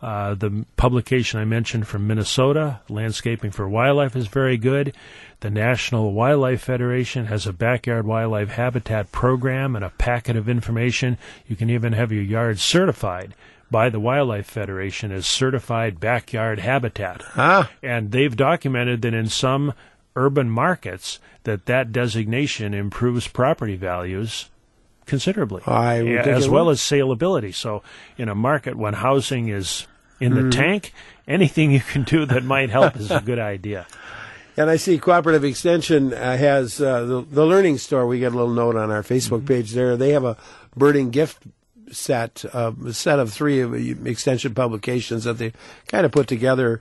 The publication I mentioned from Minnesota, Landscaping for Wildlife, is very good. The National Wildlife Federation has a backyard wildlife habitat program and a packet of information. You can even have your yard certified by the Wildlife Federation as certified backyard habitat. And they've documented that in some urban markets that designation improves property values considerably, as well as saleability. So in a market when housing is in the tank, anything you can do that might help is a good idea. And I see Cooperative Extension has the Learning Store. We get a little note on our Facebook page there. They have a birding gift set, a set of 3 Extension publications that they kind of put together.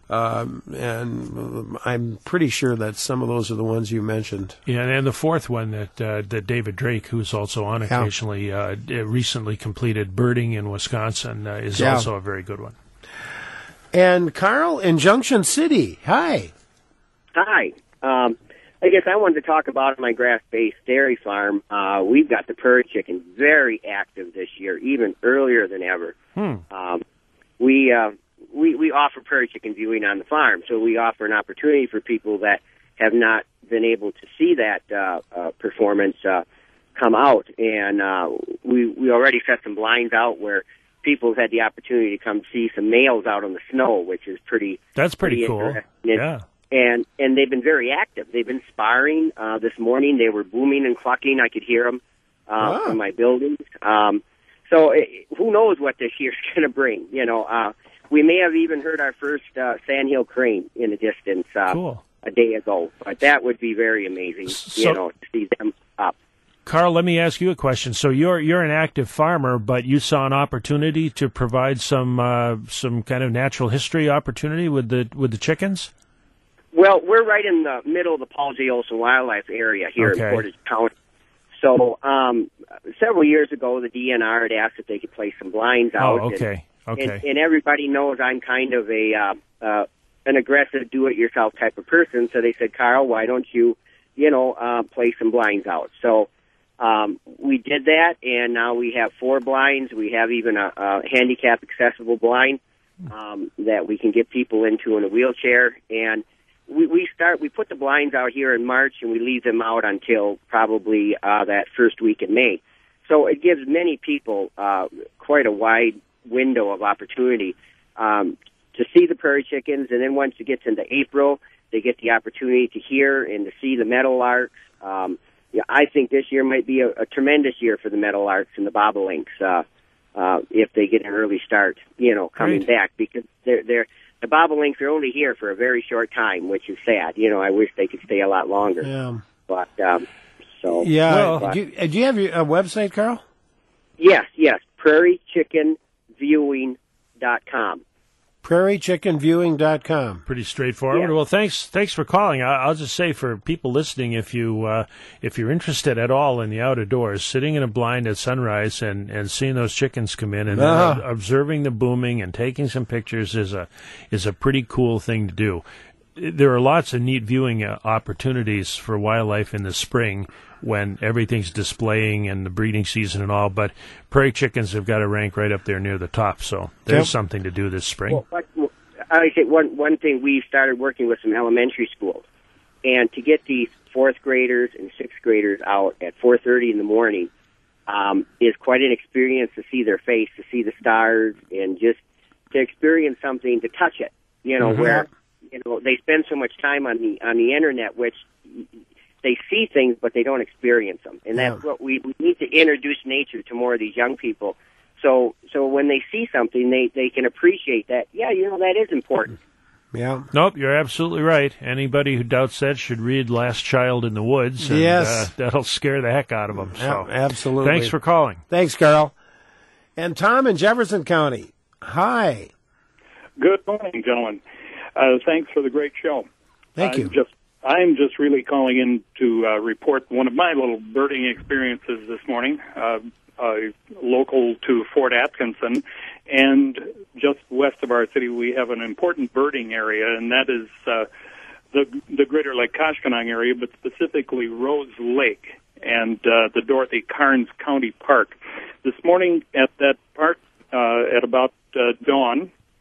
And I'm pretty sure that some of those are the ones you mentioned. Yeah, and the fourth one that David Drake, who's also on occasionally, recently completed Birding in Wisconsin, is also a very good one. And Carl in Junction City, hi. Hi. I guess I wanted to talk about my grass-based dairy farm. We've got the prairie chickens very active this year, even earlier than ever. We offer prairie chicken viewing on the farm, so we offer an opportunity for people that have not been able to see that performance come out. And we already set some blinds out where people have had the opportunity to come see some males out on the snow, which is pretty. That's pretty cool. Yeah. And they've been very active. They've been sparring. This morning they were booming and clucking. I could hear them from my buildings. So who knows what this year's going to bring? We may have even heard our first sandhill crane in the distance a day ago. But that would be very amazing, to see them up. Carl, let me ask you a question. So you're an active farmer, but you saw an opportunity to provide some kind of natural history opportunity with the chickens? Well, we're right in the middle of the Paul J. Olson Wildlife area here in Portage County. So several years ago, the DNR had asked if they could place some blinds out. Oh, okay. And everybody knows I'm kind of an aggressive do-it-yourself type of person. So they said, Carl, why don't you, place some blinds out? So we did that, and now we have 4 blinds. We have even a handicap-accessible blind that we can get people into in a wheelchair. And we put the blinds out here in March, and we leave them out until probably that first week in May. So it gives many people quite a wide window of opportunity to see the prairie chickens, and then once it gets into April, they get the opportunity to hear and to see the meadowlarks. I think this year might be a tremendous year for the meadowlarks and the bobolinks if they get an early start, coming back, because the bobolinks are only here for a very short time, which is sad. I wish they could stay a lot longer. Yeah. But do you have your website, Carl? Yes. PrairieChickenViewing.com. PrairieChickenViewing.com. Pretty straightforward. Yeah. Well, thanks for calling. I'll just say for people listening, if you're interested at all in the outdoors, sitting in a blind at sunrise and seeing those chickens come in and observing the booming and taking some pictures is a pretty cool thing to do. There are lots of neat viewing opportunities for wildlife in the spring when everything's displaying and the breeding season and all, but prairie chickens have got to rank right up there near the top, so there's something to do this spring. Well, I say one thing, we started working with some elementary schools, and to get these 4th graders and 6th graders out at 4:30 in the morning is quite an experience to see their face, to see the stars, and just to experience something, to touch it, where they spend so much time on the internet, which they see things, but they don't experience them. And that's what we need to introduce nature to more of these young people. So when they see something, they can appreciate that. Yeah, that is important. Yeah. Nope, you're absolutely right. Anybody who doubts that should read Last Child in the Woods. And, that'll scare the heck out of them. So, absolutely. Thanks for calling. Thanks, Carl. And Tom in Jefferson County. Hi. Good morning, gentlemen. Thanks for the great show. Thank you. I'm just really calling in to report one of my little birding experiences this morning, local to Fort Atkinson, and just west of our city we have an important birding area, and that is the greater Lake Koshkonong area, but specifically Rose Lake and the Dorothy Carnes County Park. This morning at that park, at about dawn,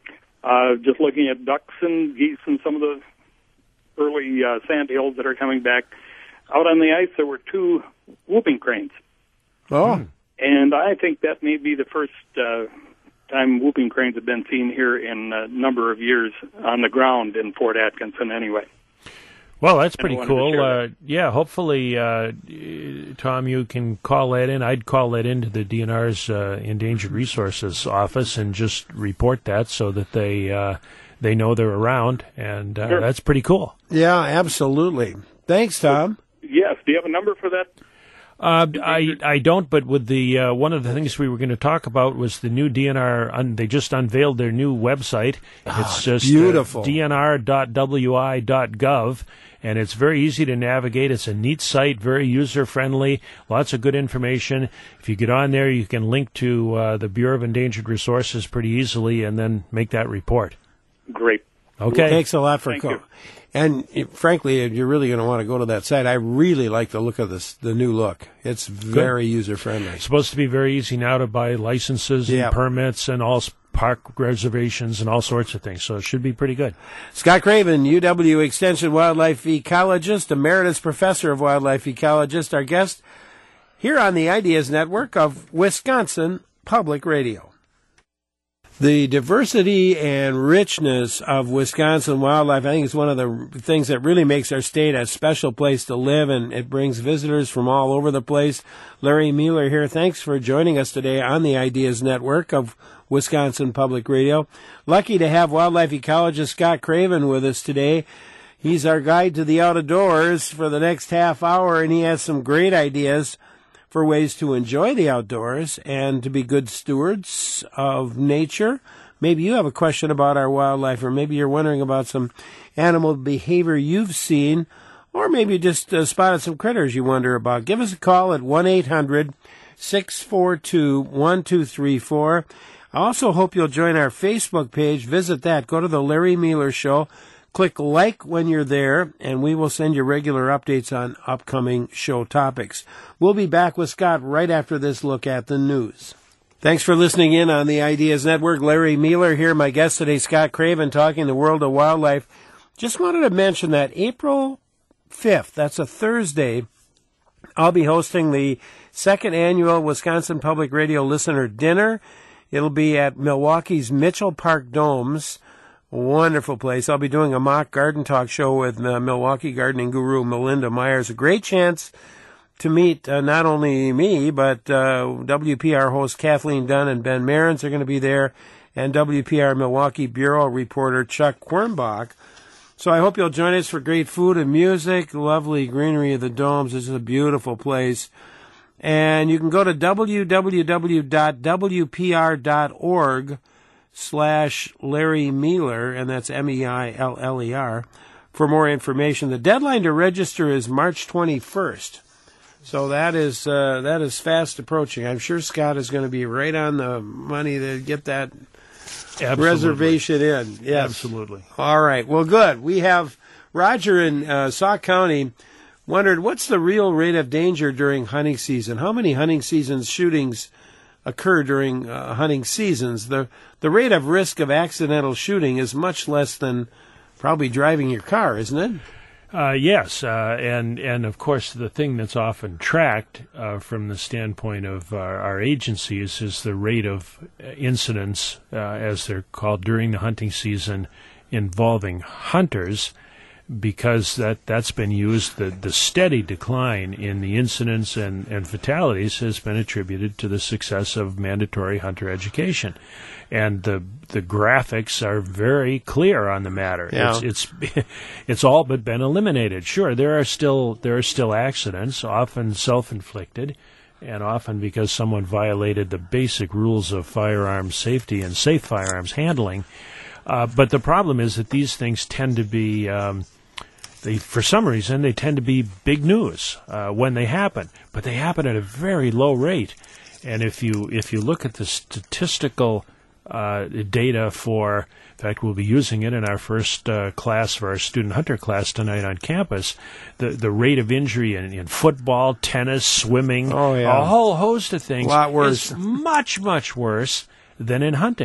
Just looking at ducks and geese and some of the early sandhills that are coming back. Out on the ice, there were 2 whooping cranes. Oh. And I think that may be the first time whooping cranes have been seen here in a number of years on the ground in Fort Atkinson anyway. Well, that's pretty wanted to cool. share Yeah, hopefully, Tom, you can call that in. I'd call that into the DNR's Endangered Resources Office and just report that so that they know they're around, and Sure. that's pretty cool. Yeah, absolutely. Thanks, Tom. Yes. Do you have a number for that? I don't, but with the one of the things we were going to talk about was the new DNR. They just unveiled their new website. It's just beautiful. dnr.wi.gov, and it's very easy to navigate. It's a neat site, very user-friendly, lots of good information. If you get on there, you can link to the Bureau of Endangered Resources pretty easily and then make that report. Great. Okay. Thanks a lot for Thank calling. you. And frankly, you're really going to want to go to that site. I really like the look of the new look. It's very user-friendly. It's supposed to be very easy now to buy licenses and permits and all park reservations and all sorts of things, so it should be pretty good. Scott Craven, UW Extension wildlife ecologist, emeritus professor of wildlife ecologist, our guest here on the Ideas Network of Wisconsin Public Radio. The diversity and richness of Wisconsin wildlife, I think, is one of the things that really makes our state a special place to live, and it brings visitors from all over the place. Larry Mueller here. Thanks for joining us today on the Ideas Network of Wisconsin Public Radio. Lucky to have wildlife ecologist Scott Craven with us today. He's our guide to the outdoors for the next half hour, and he has some great ideas for ways to enjoy the outdoors and to be good stewards of nature. Maybe you have a question about our wildlife, or maybe you're wondering about some animal behavior you've seen, or maybe you just spotted some critters you wonder about. Give us a call at 1-800-642-1234. I also hope you'll join our Facebook page. Visit that. Go to The Larry Mueller Show. Click like when you're there, and we will send you regular updates on upcoming show topics. We'll be back with Scott right after this look at the news. Thanks for listening in on the Ideas Network. Larry Mueller here. My guest today, Scott Craven, talking the world of wildlife. Just wanted to mention that April 5th, that's a Thursday, I'll be hosting the second annual Wisconsin Public Radio Listener Dinner. It'll be at Milwaukee's Mitchell Park Domes. Wonderful place. I'll be doing a mock garden talk show with Milwaukee gardening guru Melinda Myers. A great chance to meet not only me, but WPR host Kathleen Dunn and Ben Marins are going to be there, and WPR Milwaukee Bureau reporter Chuck Quirnbach. So I hope you'll join us for great food and music, lovely greenery of the domes. This is a beautiful place. And you can go to www.wpr.org/Larry Mueller, and that's MEILLER, for more information. The deadline to register is March 21st. So that is fast approaching. I'm sure Scott is going to be right on the money to get that reservation in. Yes. Absolutely. All right. Well, good. We have Roger in Sauk County wondered, what's the real rate of danger during hunting season? How many hunting seasons shootings occur during hunting seasons? The rate of risk of accidental shooting is much less than probably driving your car, isn't it? Yes, and of course the thing that's often tracked from the standpoint of our agencies is the rate of incidents, as they're called, during the hunting season involving hunters, because that's been used. The steady decline in the incidents and fatalities has been attributed to the success of mandatory hunter education. And the graphics are very clear on the matter. Yeah. It's all but been eliminated. Sure, there are still accidents, often self-inflicted, and often because someone violated the basic rules of firearms safety and safe firearms handling. But the problem is that these things tend to be, for some reason, they tend to be big news when they happen. But they happen at a very low rate. And if you look at the statistical data for, in fact, we'll be using it in our first class for our student hunter class tonight on campus, the rate of injury in football, tennis, swimming, a whole host of things, a lot worse, is much, much worse than in hunting.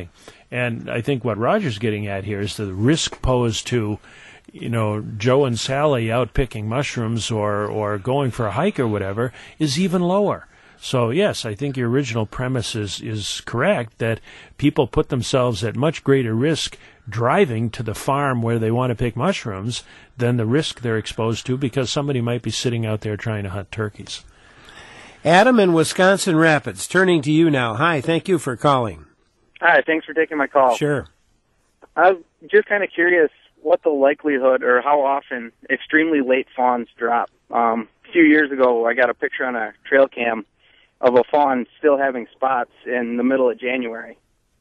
And I think what Roger's getting at here is the risk posed to, Joe and Sally out picking mushrooms or going for a hike or whatever is even lower. So, yes, I think your original premise is correct, that people put themselves at much greater risk driving to the farm where they want to pick mushrooms than the risk they're exposed to because somebody might be sitting out there trying to hunt turkeys. Adam in Wisconsin Rapids, turning to you now. Hi, thank you for calling. Hi, thanks for taking my call. Sure. I'm just kind of curious what the likelihood or how often extremely late fawns drop. A few years ago, I got a picture on a trail cam of a fawn still having spots in the middle of January.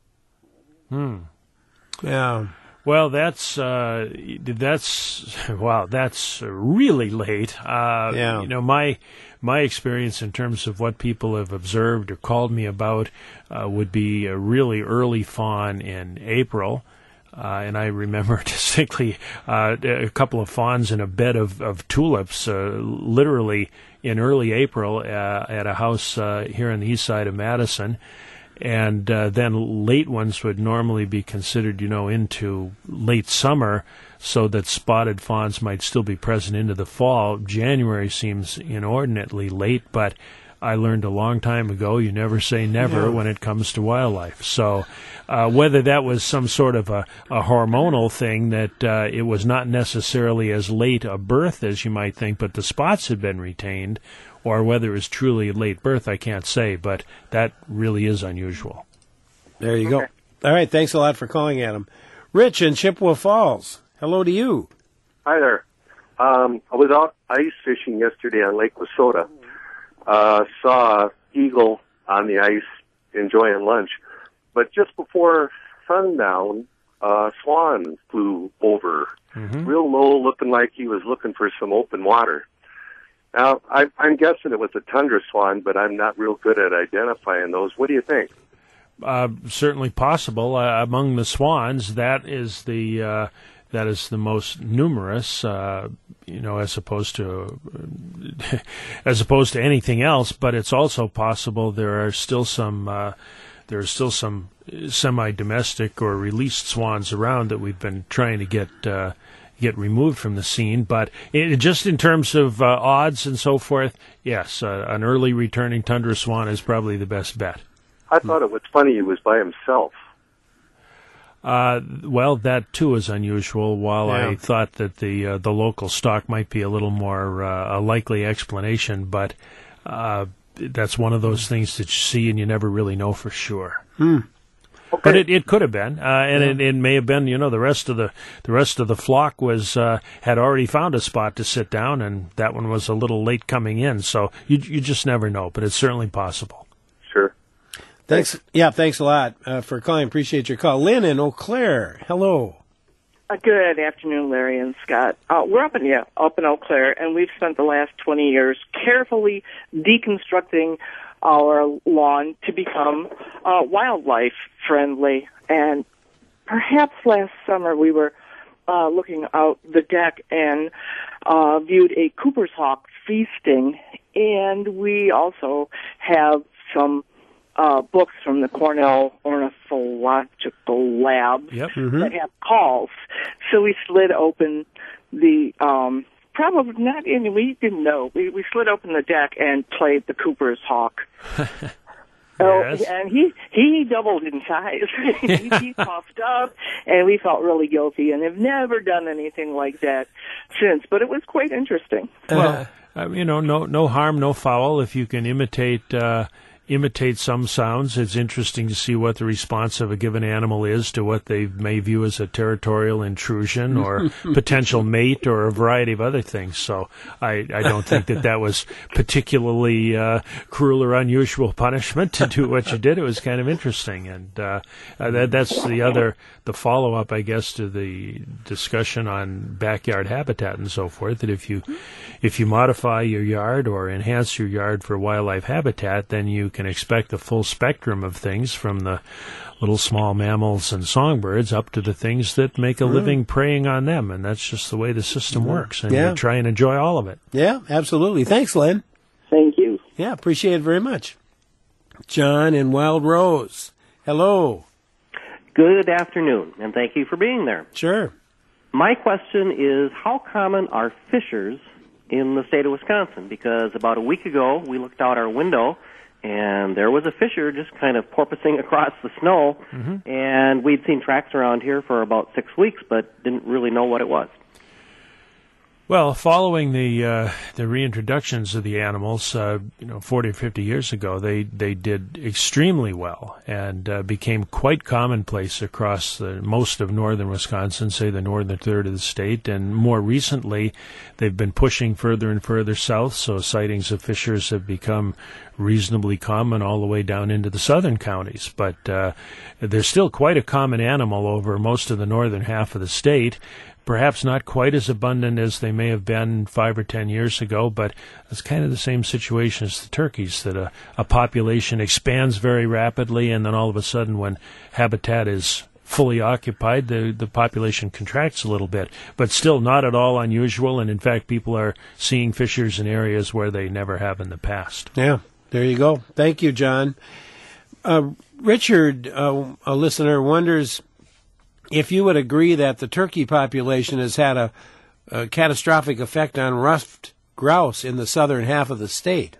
Yeah. Well, that's really late. My experience in terms of what people have observed or called me about would be a really early fawn in April. And I remember distinctly a couple of fawns in a bed of tulips, literally in early April at a house here on the east side of Madison. And then late ones would normally be considered, into late summer, so that spotted fawns might still be present into the fall. January seems inordinately late, but I learned a long time ago, you never say never when it comes to wildlife. So whether that was some sort of a hormonal thing, that it was not necessarily as late a birth as you might think, but the spots had been retained, or whether it was truly a late birth, I can't say, but that really is unusual. There you go. All right, thanks a lot for calling, Adam. Rich in Chippewa Falls, hello to you. Hi there. I was out ice fishing yesterday on Lake Wissota. Saw an eagle on the ice enjoying lunch. But just before sundown, a swan flew over, real low, looking like he was looking for some open water. Now, I'm guessing it was a tundra swan, but I'm not real good at identifying those. What do you think? Certainly possible. Among the swans, that is the most numerous, as opposed to anything else. But it's also possible there are still some semi-domestic or released swans around that we've been trying to get removed from the scene. But just in terms of odds and so forth, yes, an early returning tundra swan is probably the best bet. I thought it was funny he was by himself. Well, that too is unusual. While I thought that the local stock might be a little more a likely explanation, but that's one of those things that you see and you never really know for sure. Okay. But it could have been, and it may have been. The rest of the flock was had already found a spot to sit down, and that one was a little late coming in. So you just never know, but it's certainly possible. Sure. Thanks. Yeah, thanks a lot for calling. Appreciate your call. Lynn in Eau Claire, hello. Good afternoon, Larry and Scott. We're up in Eau Claire, and we've spent the last 20 years carefully deconstructing our lawn to become wildlife friendly. And perhaps last summer we were looking out the deck and viewed a Cooper's hawk feasting, and we also have some books from the Cornell Ornithological Lab that have calls. So we slid open the probably not in. We didn't know. We slid open the deck and played the Cooper's hawk. Yes. And he doubled in size. he puffed up, and we felt really guilty, and have never done anything like that since. But it was quite interesting. Well, no harm, no foul. If you can imitate some sounds, it's interesting to see what the response of a given animal is to what they may view as a territorial intrusion or potential mate or a variety of other things. So I don't think that was particularly cruel or unusual punishment to do what you did. It was kind of interesting. And that's the follow-up, I guess, to the discussion on backyard habitat and so forth, that if you modify your yard or enhance your yard for wildlife habitat, then you can expect the full spectrum of things, from the little small mammals and songbirds up to the things that make a living preying on them. And that's just the way the system works. And you try and enjoy all of it. Yeah, absolutely. Thanks, Len. Thank you. Yeah, appreciate it very much. John in Wild Rose, hello. Good afternoon, and thank you for being there. Sure. My question is, how common are fishers in the state of Wisconsin? Because about a week ago, we looked out our window, and there was a fisher just kind of porpoising across the snow, and we'd seen tracks around here for about 6 weeks, but didn't really know what it was. Well, following the reintroductions of the animals, 40 or 50 years ago, they did extremely well and became quite commonplace across most of northern Wisconsin, say the northern third of the state. And more recently, they've been pushing further and further south, so sightings of fishers have become reasonably common all the way down into the southern counties. But they're still quite a common animal over most of the northern half of the state. Perhaps not quite as abundant as they may have been 5 or 10 years ago, but it's kind of the same situation as the turkeys, that a population expands very rapidly, and then all of a sudden when habitat is fully occupied, the population contracts a little bit, but still not at all unusual, and in fact people are seeing fishers in areas where they never have in the past. Yeah, there you go. Thank you, John. Richard, a listener, wonders if you would agree that the turkey population has had a catastrophic effect on ruffed grouse in the southern half of the state.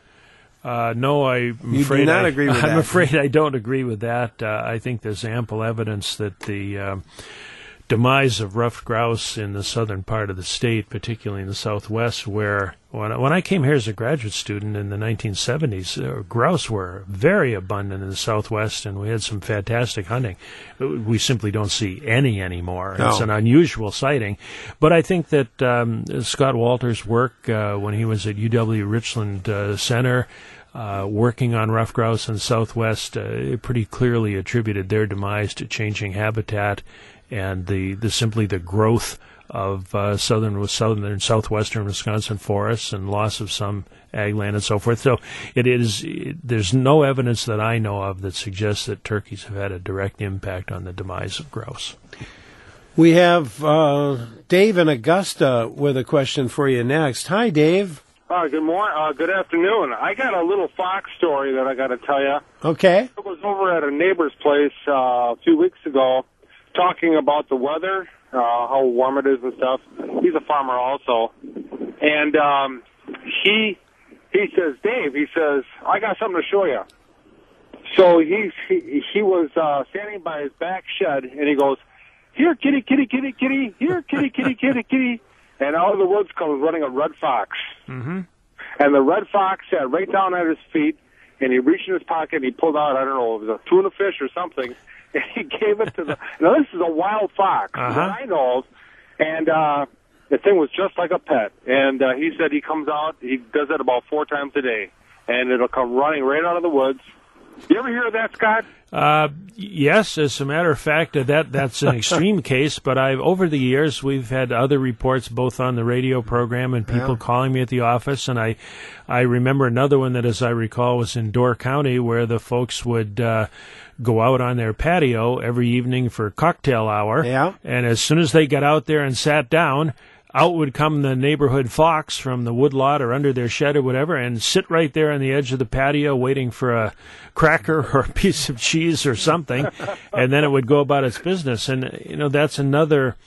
No, I'm afraid do not agree with that. I'm afraid I don't agree with that. I think there's ample evidence that the demise of ruffed grouse in the southern part of the state, particularly in the southwest, where when I came here as a graduate student in the 1970s, grouse were very abundant in the southwest, and we had some fantastic hunting. We simply don't see any anymore. No. It's an unusual sighting. But I think that Scott Walter's work when he was at UW Richland Center, working on ruffed grouse in the southwest, pretty clearly attributed their demise to changing habitat and simply the growth of southern and southwestern Wisconsin forests and loss of some ag land and so forth. So there's no evidence that I know of that suggests that turkeys have had a direct impact on the demise of grouse. We have Dave in Augusta with a question for you next. Hi, Dave. Good morning. Good afternoon. I got a little fox story that I got to tell you. Okay. I was over at a neighbor's place a few weeks ago, talking about the weather, how warm it is and stuff. He's a farmer also, and he says, Dave, he says, I got something to show you. So he was standing by his back shed, and he goes, here, kitty, kitty, kitty, kitty, here, kitty, kitty, kitty, kitty. And out of the woods comes running a red fox. Mm-hmm. And the red fox sat right down at his feet, and he reached in his pocket, and he pulled out, I don't know, it was a tuna fish or something, and he gave it to the... Now, this is a wild fox, that I know of, and the thing was just like a pet. And he said he comes out, he does that about 4 times a day, and it'll come running right out of the woods. You ever hear of that, Scott? Yes, as a matter of fact, that's an extreme case, but over the years, we've had other reports both on the radio program and people calling me at the office, and I remember another one that, as I recall, was in Door County, where the folks would go out on their patio every evening for cocktail hour, and as soon as they got out there and sat down, out would come the neighborhood fox from the woodlot or under their shed or whatever and sit right there on the edge of the patio waiting for a cracker or a piece of cheese or something, and then it would go about its business. And, that's another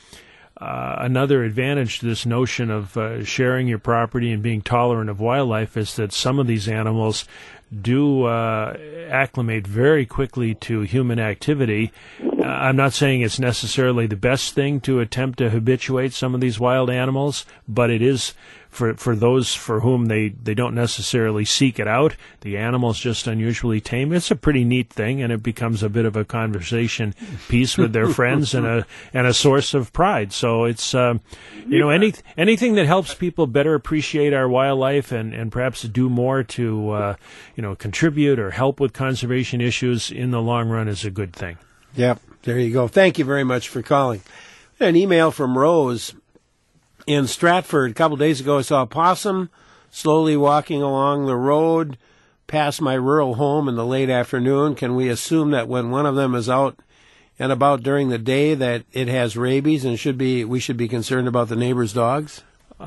advantage to this notion of sharing your property and being tolerant of wildlife is that some of these animals do acclimate very quickly to human activity. I'm not saying it's necessarily the best thing to attempt to habituate some of these wild animals, but it is for those for whom they don't necessarily seek it out. The animal's just unusually tame. It's a pretty neat thing, and it becomes a bit of a conversation piece with their friends and a source of pride. So it's anything that helps people better appreciate our wildlife and perhaps do more to contribute or help with conservation issues in the long run is a good thing. Yep, there you go. Thank you very much for calling. An email from Rose in Stratford. A couple of days ago, I saw a possum slowly walking along the road past my rural home in the late afternoon. Can we assume that when one of them is out and about during the day that it has rabies and we should be concerned about the neighbor's dogs?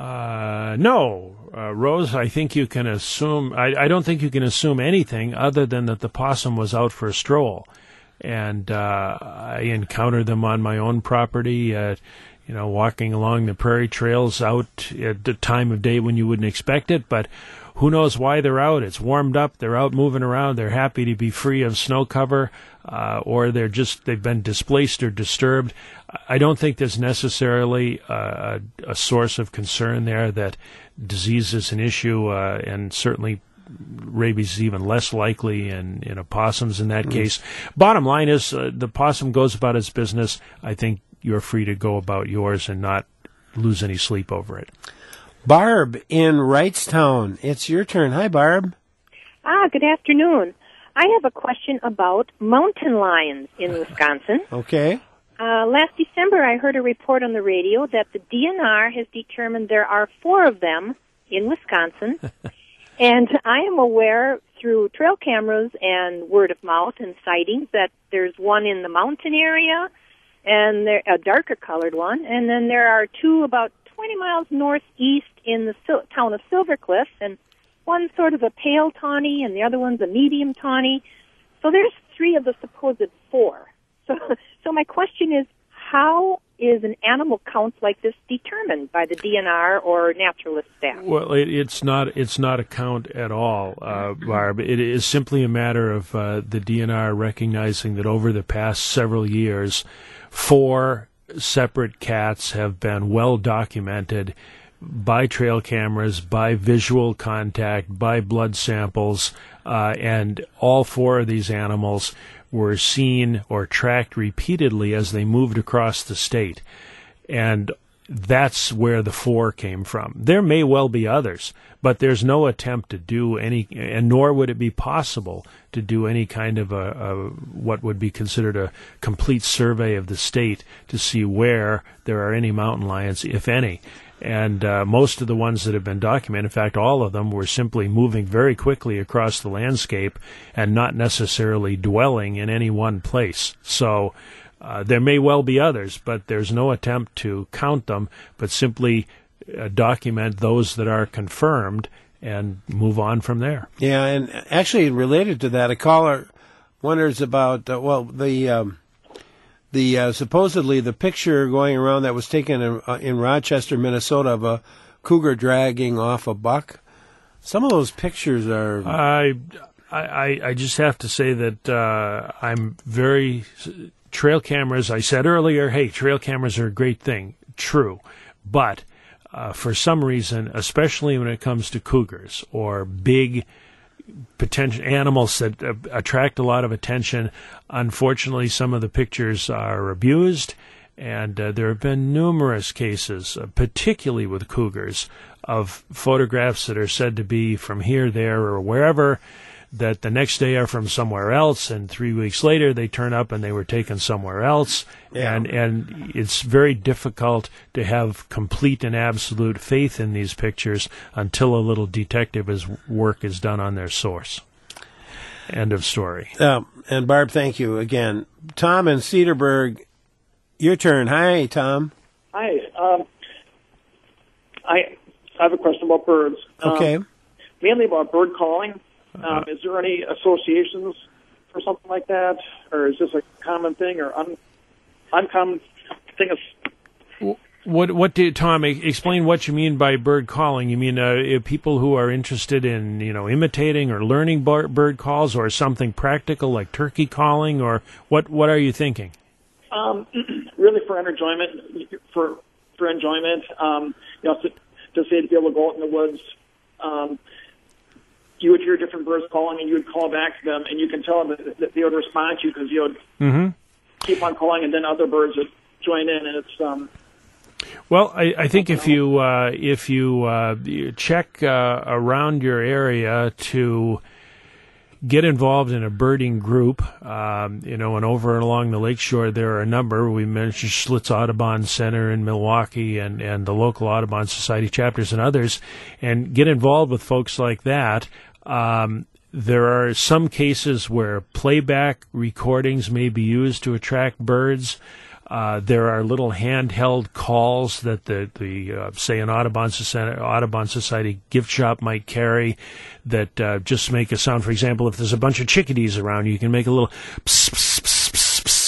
No, Rose, I think you can assume, I don't think you can assume anything other than that the possum was out for a stroll. and I encounter them on my own property, walking along the prairie trails out at the time of day when you wouldn't expect it, but who knows why they're out. It's warmed up, they're out moving around, they're happy to be free of snow cover, or they've been displaced or disturbed. I don't think there's necessarily a source of concern there that disease is an issue, and certainly rabies is even less likely in opossums in that case. Bottom line is, the possum goes about its business. I think you're free to go about yours and not lose any sleep over it. Barb in Wrightstown, it's your turn. Hi, Barb. Good afternoon. I have a question about mountain lions in Wisconsin. Okay. Last December, I heard a report on the radio that the DNR has determined there are 4 of them in Wisconsin, and I am aware through trail cameras and word of mouth and sightings that there's one in the mountain area, and a darker colored one, and then there are 2 about 20 miles northeast in the town of Silver Cliff, and one's sort of a pale tawny, and the other one's a medium tawny. So there's 3 of the supposed 4. So my question is, how is an animal count like this determined by the DNR or naturalist staff? Well, it's not a count at all, Barb. It is simply a matter of the DNR recognizing that over the past several years, 4 separate cats have been well documented by trail cameras, by visual contact, by blood samples, and all 4 of these animals were seen or tracked repeatedly as they moved across the state. And that's where the 4 came from. There may well be others, but there's no attempt to do any, and nor would it be possible to do any kind of what would be considered a complete survey of the state to see where there are any mountain lions, if any. And most of the ones that have been documented, in fact, all of them, were simply moving very quickly across the landscape and not necessarily dwelling in any one place. So there may well be others, but there's no attempt to count them, but simply document those that are confirmed and move on from there. Yeah, and actually related to that, a caller wonders about, supposedly the picture going around that was taken in Rochester, Minnesota, of a cougar dragging off a buck. Some of those pictures are... I just have to say that I'm very... Trail cameras, I said earlier, hey, trail cameras are a great thing. True. But for some reason, especially when it comes to cougars or big potential animals that attract a lot of attention, unfortunately, some of the pictures are abused, and there have been numerous cases, particularly with cougars, of photographs that are said to be from here, there, or wherever, that the next day are from somewhere else, and 3 weeks later they turn up and they were taken somewhere else. Yeah. And it's very difficult to have complete and absolute faith in these pictures until a little detective work is done on their source. End of story. And Barb, thank you again. Tom in Cedarburg, your turn. Hi, Tom. Hi. I have a question about birds. Okay. Mainly about bird calling. Is there any associations for something like that, or is this a common thing or uncommon thing? Tom, explain what you mean by bird calling? You mean people who are interested in imitating or learning bird calls, or something practical like turkey calling, or what are you thinking? Really for enjoyment, for enjoyment. To say to be able to go out in the woods. You would hear different birds calling, and you would call back to them, and you can tell them that they would respond to you because you would keep on calling, and then other birds would join in, and it's. Well, I think if you check around your area to get involved in a birding group, and over and along the lakeshore there are a number. We mentioned Schlitz Audubon Center in Milwaukee and the local Audubon Society chapters and others, and get involved with folks like that. There are some cases where playback recordings may be used to attract birds. There are little handheld calls that the say an Audubon Society gift shop might carry that just make a sound. For example, if there's a bunch of chickadees around, you can make a little pss, pss, pss,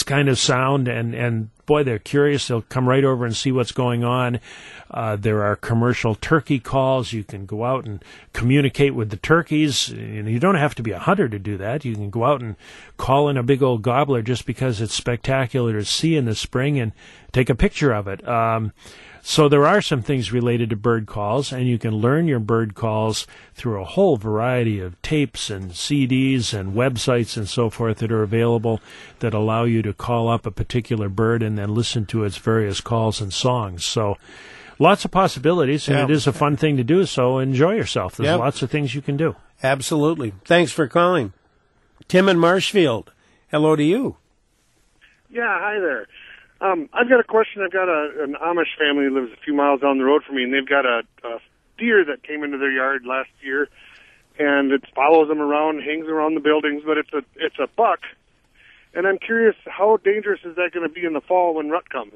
kind of sound, and boy, they're curious. They'll come right over and see what's going on. There are commercial turkey calls. You can go out and communicate with the turkeys. You don't have to be a hunter to do that. You can go out and call in a big old gobbler just because it's spectacular to see in the spring and take a picture of it. So there are some things related to bird calls, and you can learn your bird calls through a whole variety of tapes and CDs and websites and so forth that are available that allow you to call up a particular bird and then listen to its various calls and songs. So lots of possibilities, and it is a fun thing to do, so enjoy yourself. There's lots of things you can do. Absolutely. Thanks for calling. Tim in Marshfield, hello to you. Yeah, hi there. I've got a question. I've got an Amish family who lives a few miles down the road from me, and they've got a deer that came into their yard last year, and it follows them around, hangs around the buildings, but it's a buck. And I'm curious, how dangerous is that going to be in the fall when rut comes?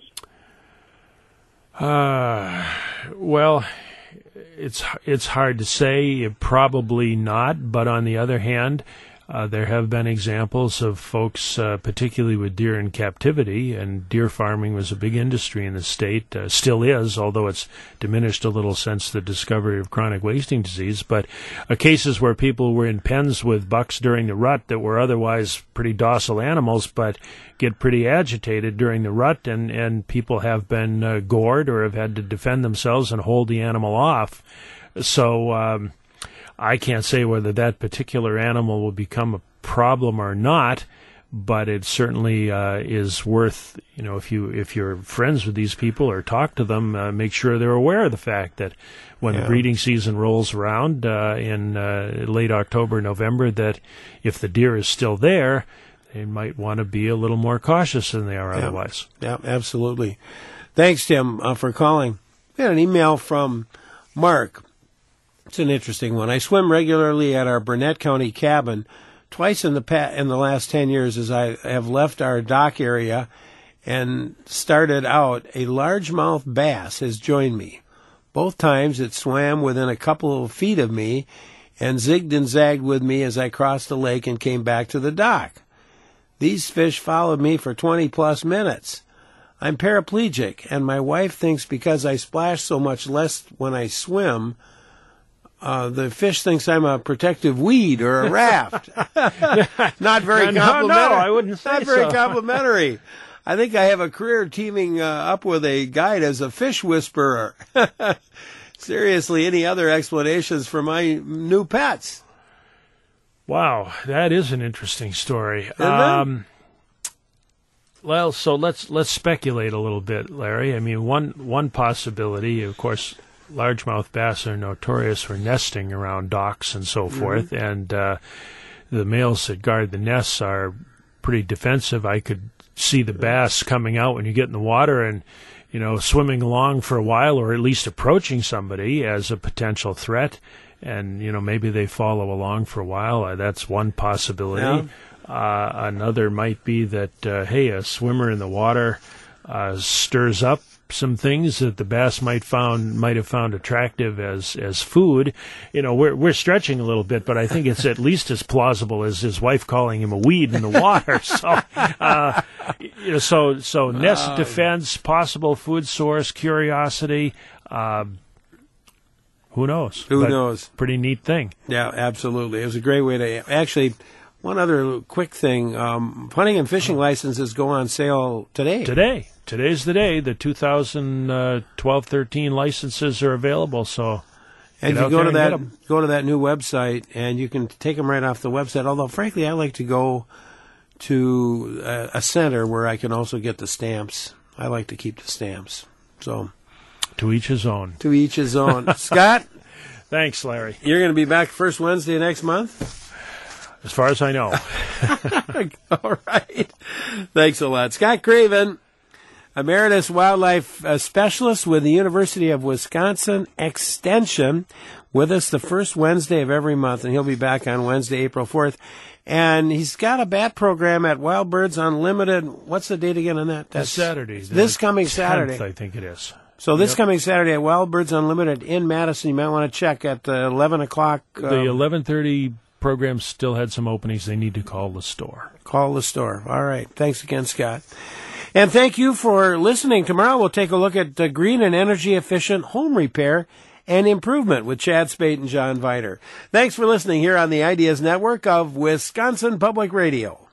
Well, it's hard to say. Probably not, but on the other hand, there have been examples of folks, particularly with deer in captivity, and deer farming was a big industry in the state, still is, although it's diminished a little since the discovery of chronic wasting disease, but cases where people were in pens with bucks during the rut that were otherwise pretty docile animals, but get pretty agitated during the rut, and people have been gored or have had to defend themselves and hold the animal off. So, I can't say whether that particular animal will become a problem or not, but it certainly is worth, if you're friends with these people or talk to them, make sure they're aware of the fact that when the breeding season rolls around in late October, November, that if the deer is still there, they might want to be a little more cautious than they are otherwise. Yeah, absolutely. Thanks, Tim, for calling. We had an email from Mark. It's an interesting one. I swim regularly at our Burnett County cabin. Twice in the last 10 years as I have left our dock area and started out, a largemouth bass has joined me. Both times it swam within a couple of feet of me and zigged and zagged with me as I crossed the lake and came back to the dock. These fish followed me for 20-plus minutes. I'm paraplegic, and my wife thinks because I splash so much less when I swim, the fish thinks I'm a protective weed or a raft. Not very complimentary. No, I wouldn't say Not very complimentary. I think I have a career teaming up with a guide as a fish whisperer. Seriously, any other explanations for my new pets? Wow, that is an interesting story. Well, so let's speculate a little bit, Larry. I mean, one possibility, of course, largemouth bass are notorious for nesting around docks and so forth, and the males that guard the nests are pretty defensive. I could see the bass coming out when you get in the water and, swimming along for a while or at least approaching somebody as a potential threat, and, maybe they follow along for a while. That's one possibility. Yeah. Another might be that, a swimmer in the water stirs up some things that the bass might have found attractive as food. We're stretching a little bit, but I think it's at least as plausible as his wife calling him a weed in the water. So nest defense, possible food source, curiosity. Who knows? Who knows? Pretty neat thing. Yeah, absolutely. It was a great way to actually. One other quick thing, hunting and fishing licenses go on sale today. Today's the day. The 2012-13 licenses are available, so and you go to that new website, and you can take them right off the website. Although, frankly, I like to go to a center where I can also get the stamps. I like to keep the stamps. So, to each his own. To each his own. Scott? Thanks, Larry. You're going to be back first Wednesday next month? As far as I know. All right. Thanks a lot. Scott Craven, Emeritus Wildlife Specialist with the University of Wisconsin Extension, with us the first Wednesday of every month, and he'll be back on Wednesday, April 4th. And he's got a bat program at Wild Birds Unlimited. What's the date again on that? That's Saturday. This coming Saturday. 10th, I think it is. So this coming Saturday at Wild Birds Unlimited in Madison, you might want to check at 11 o'clock. The 11:30 program still had some openings, they need to call the store. Call the store. All right. Thanks again, Scott. And thank you for listening. Tomorrow we'll take a look at green and energy-efficient home repair and improvement with Chad Spate and John Viter. Thanks for listening here on the Ideas Network of Wisconsin Public Radio.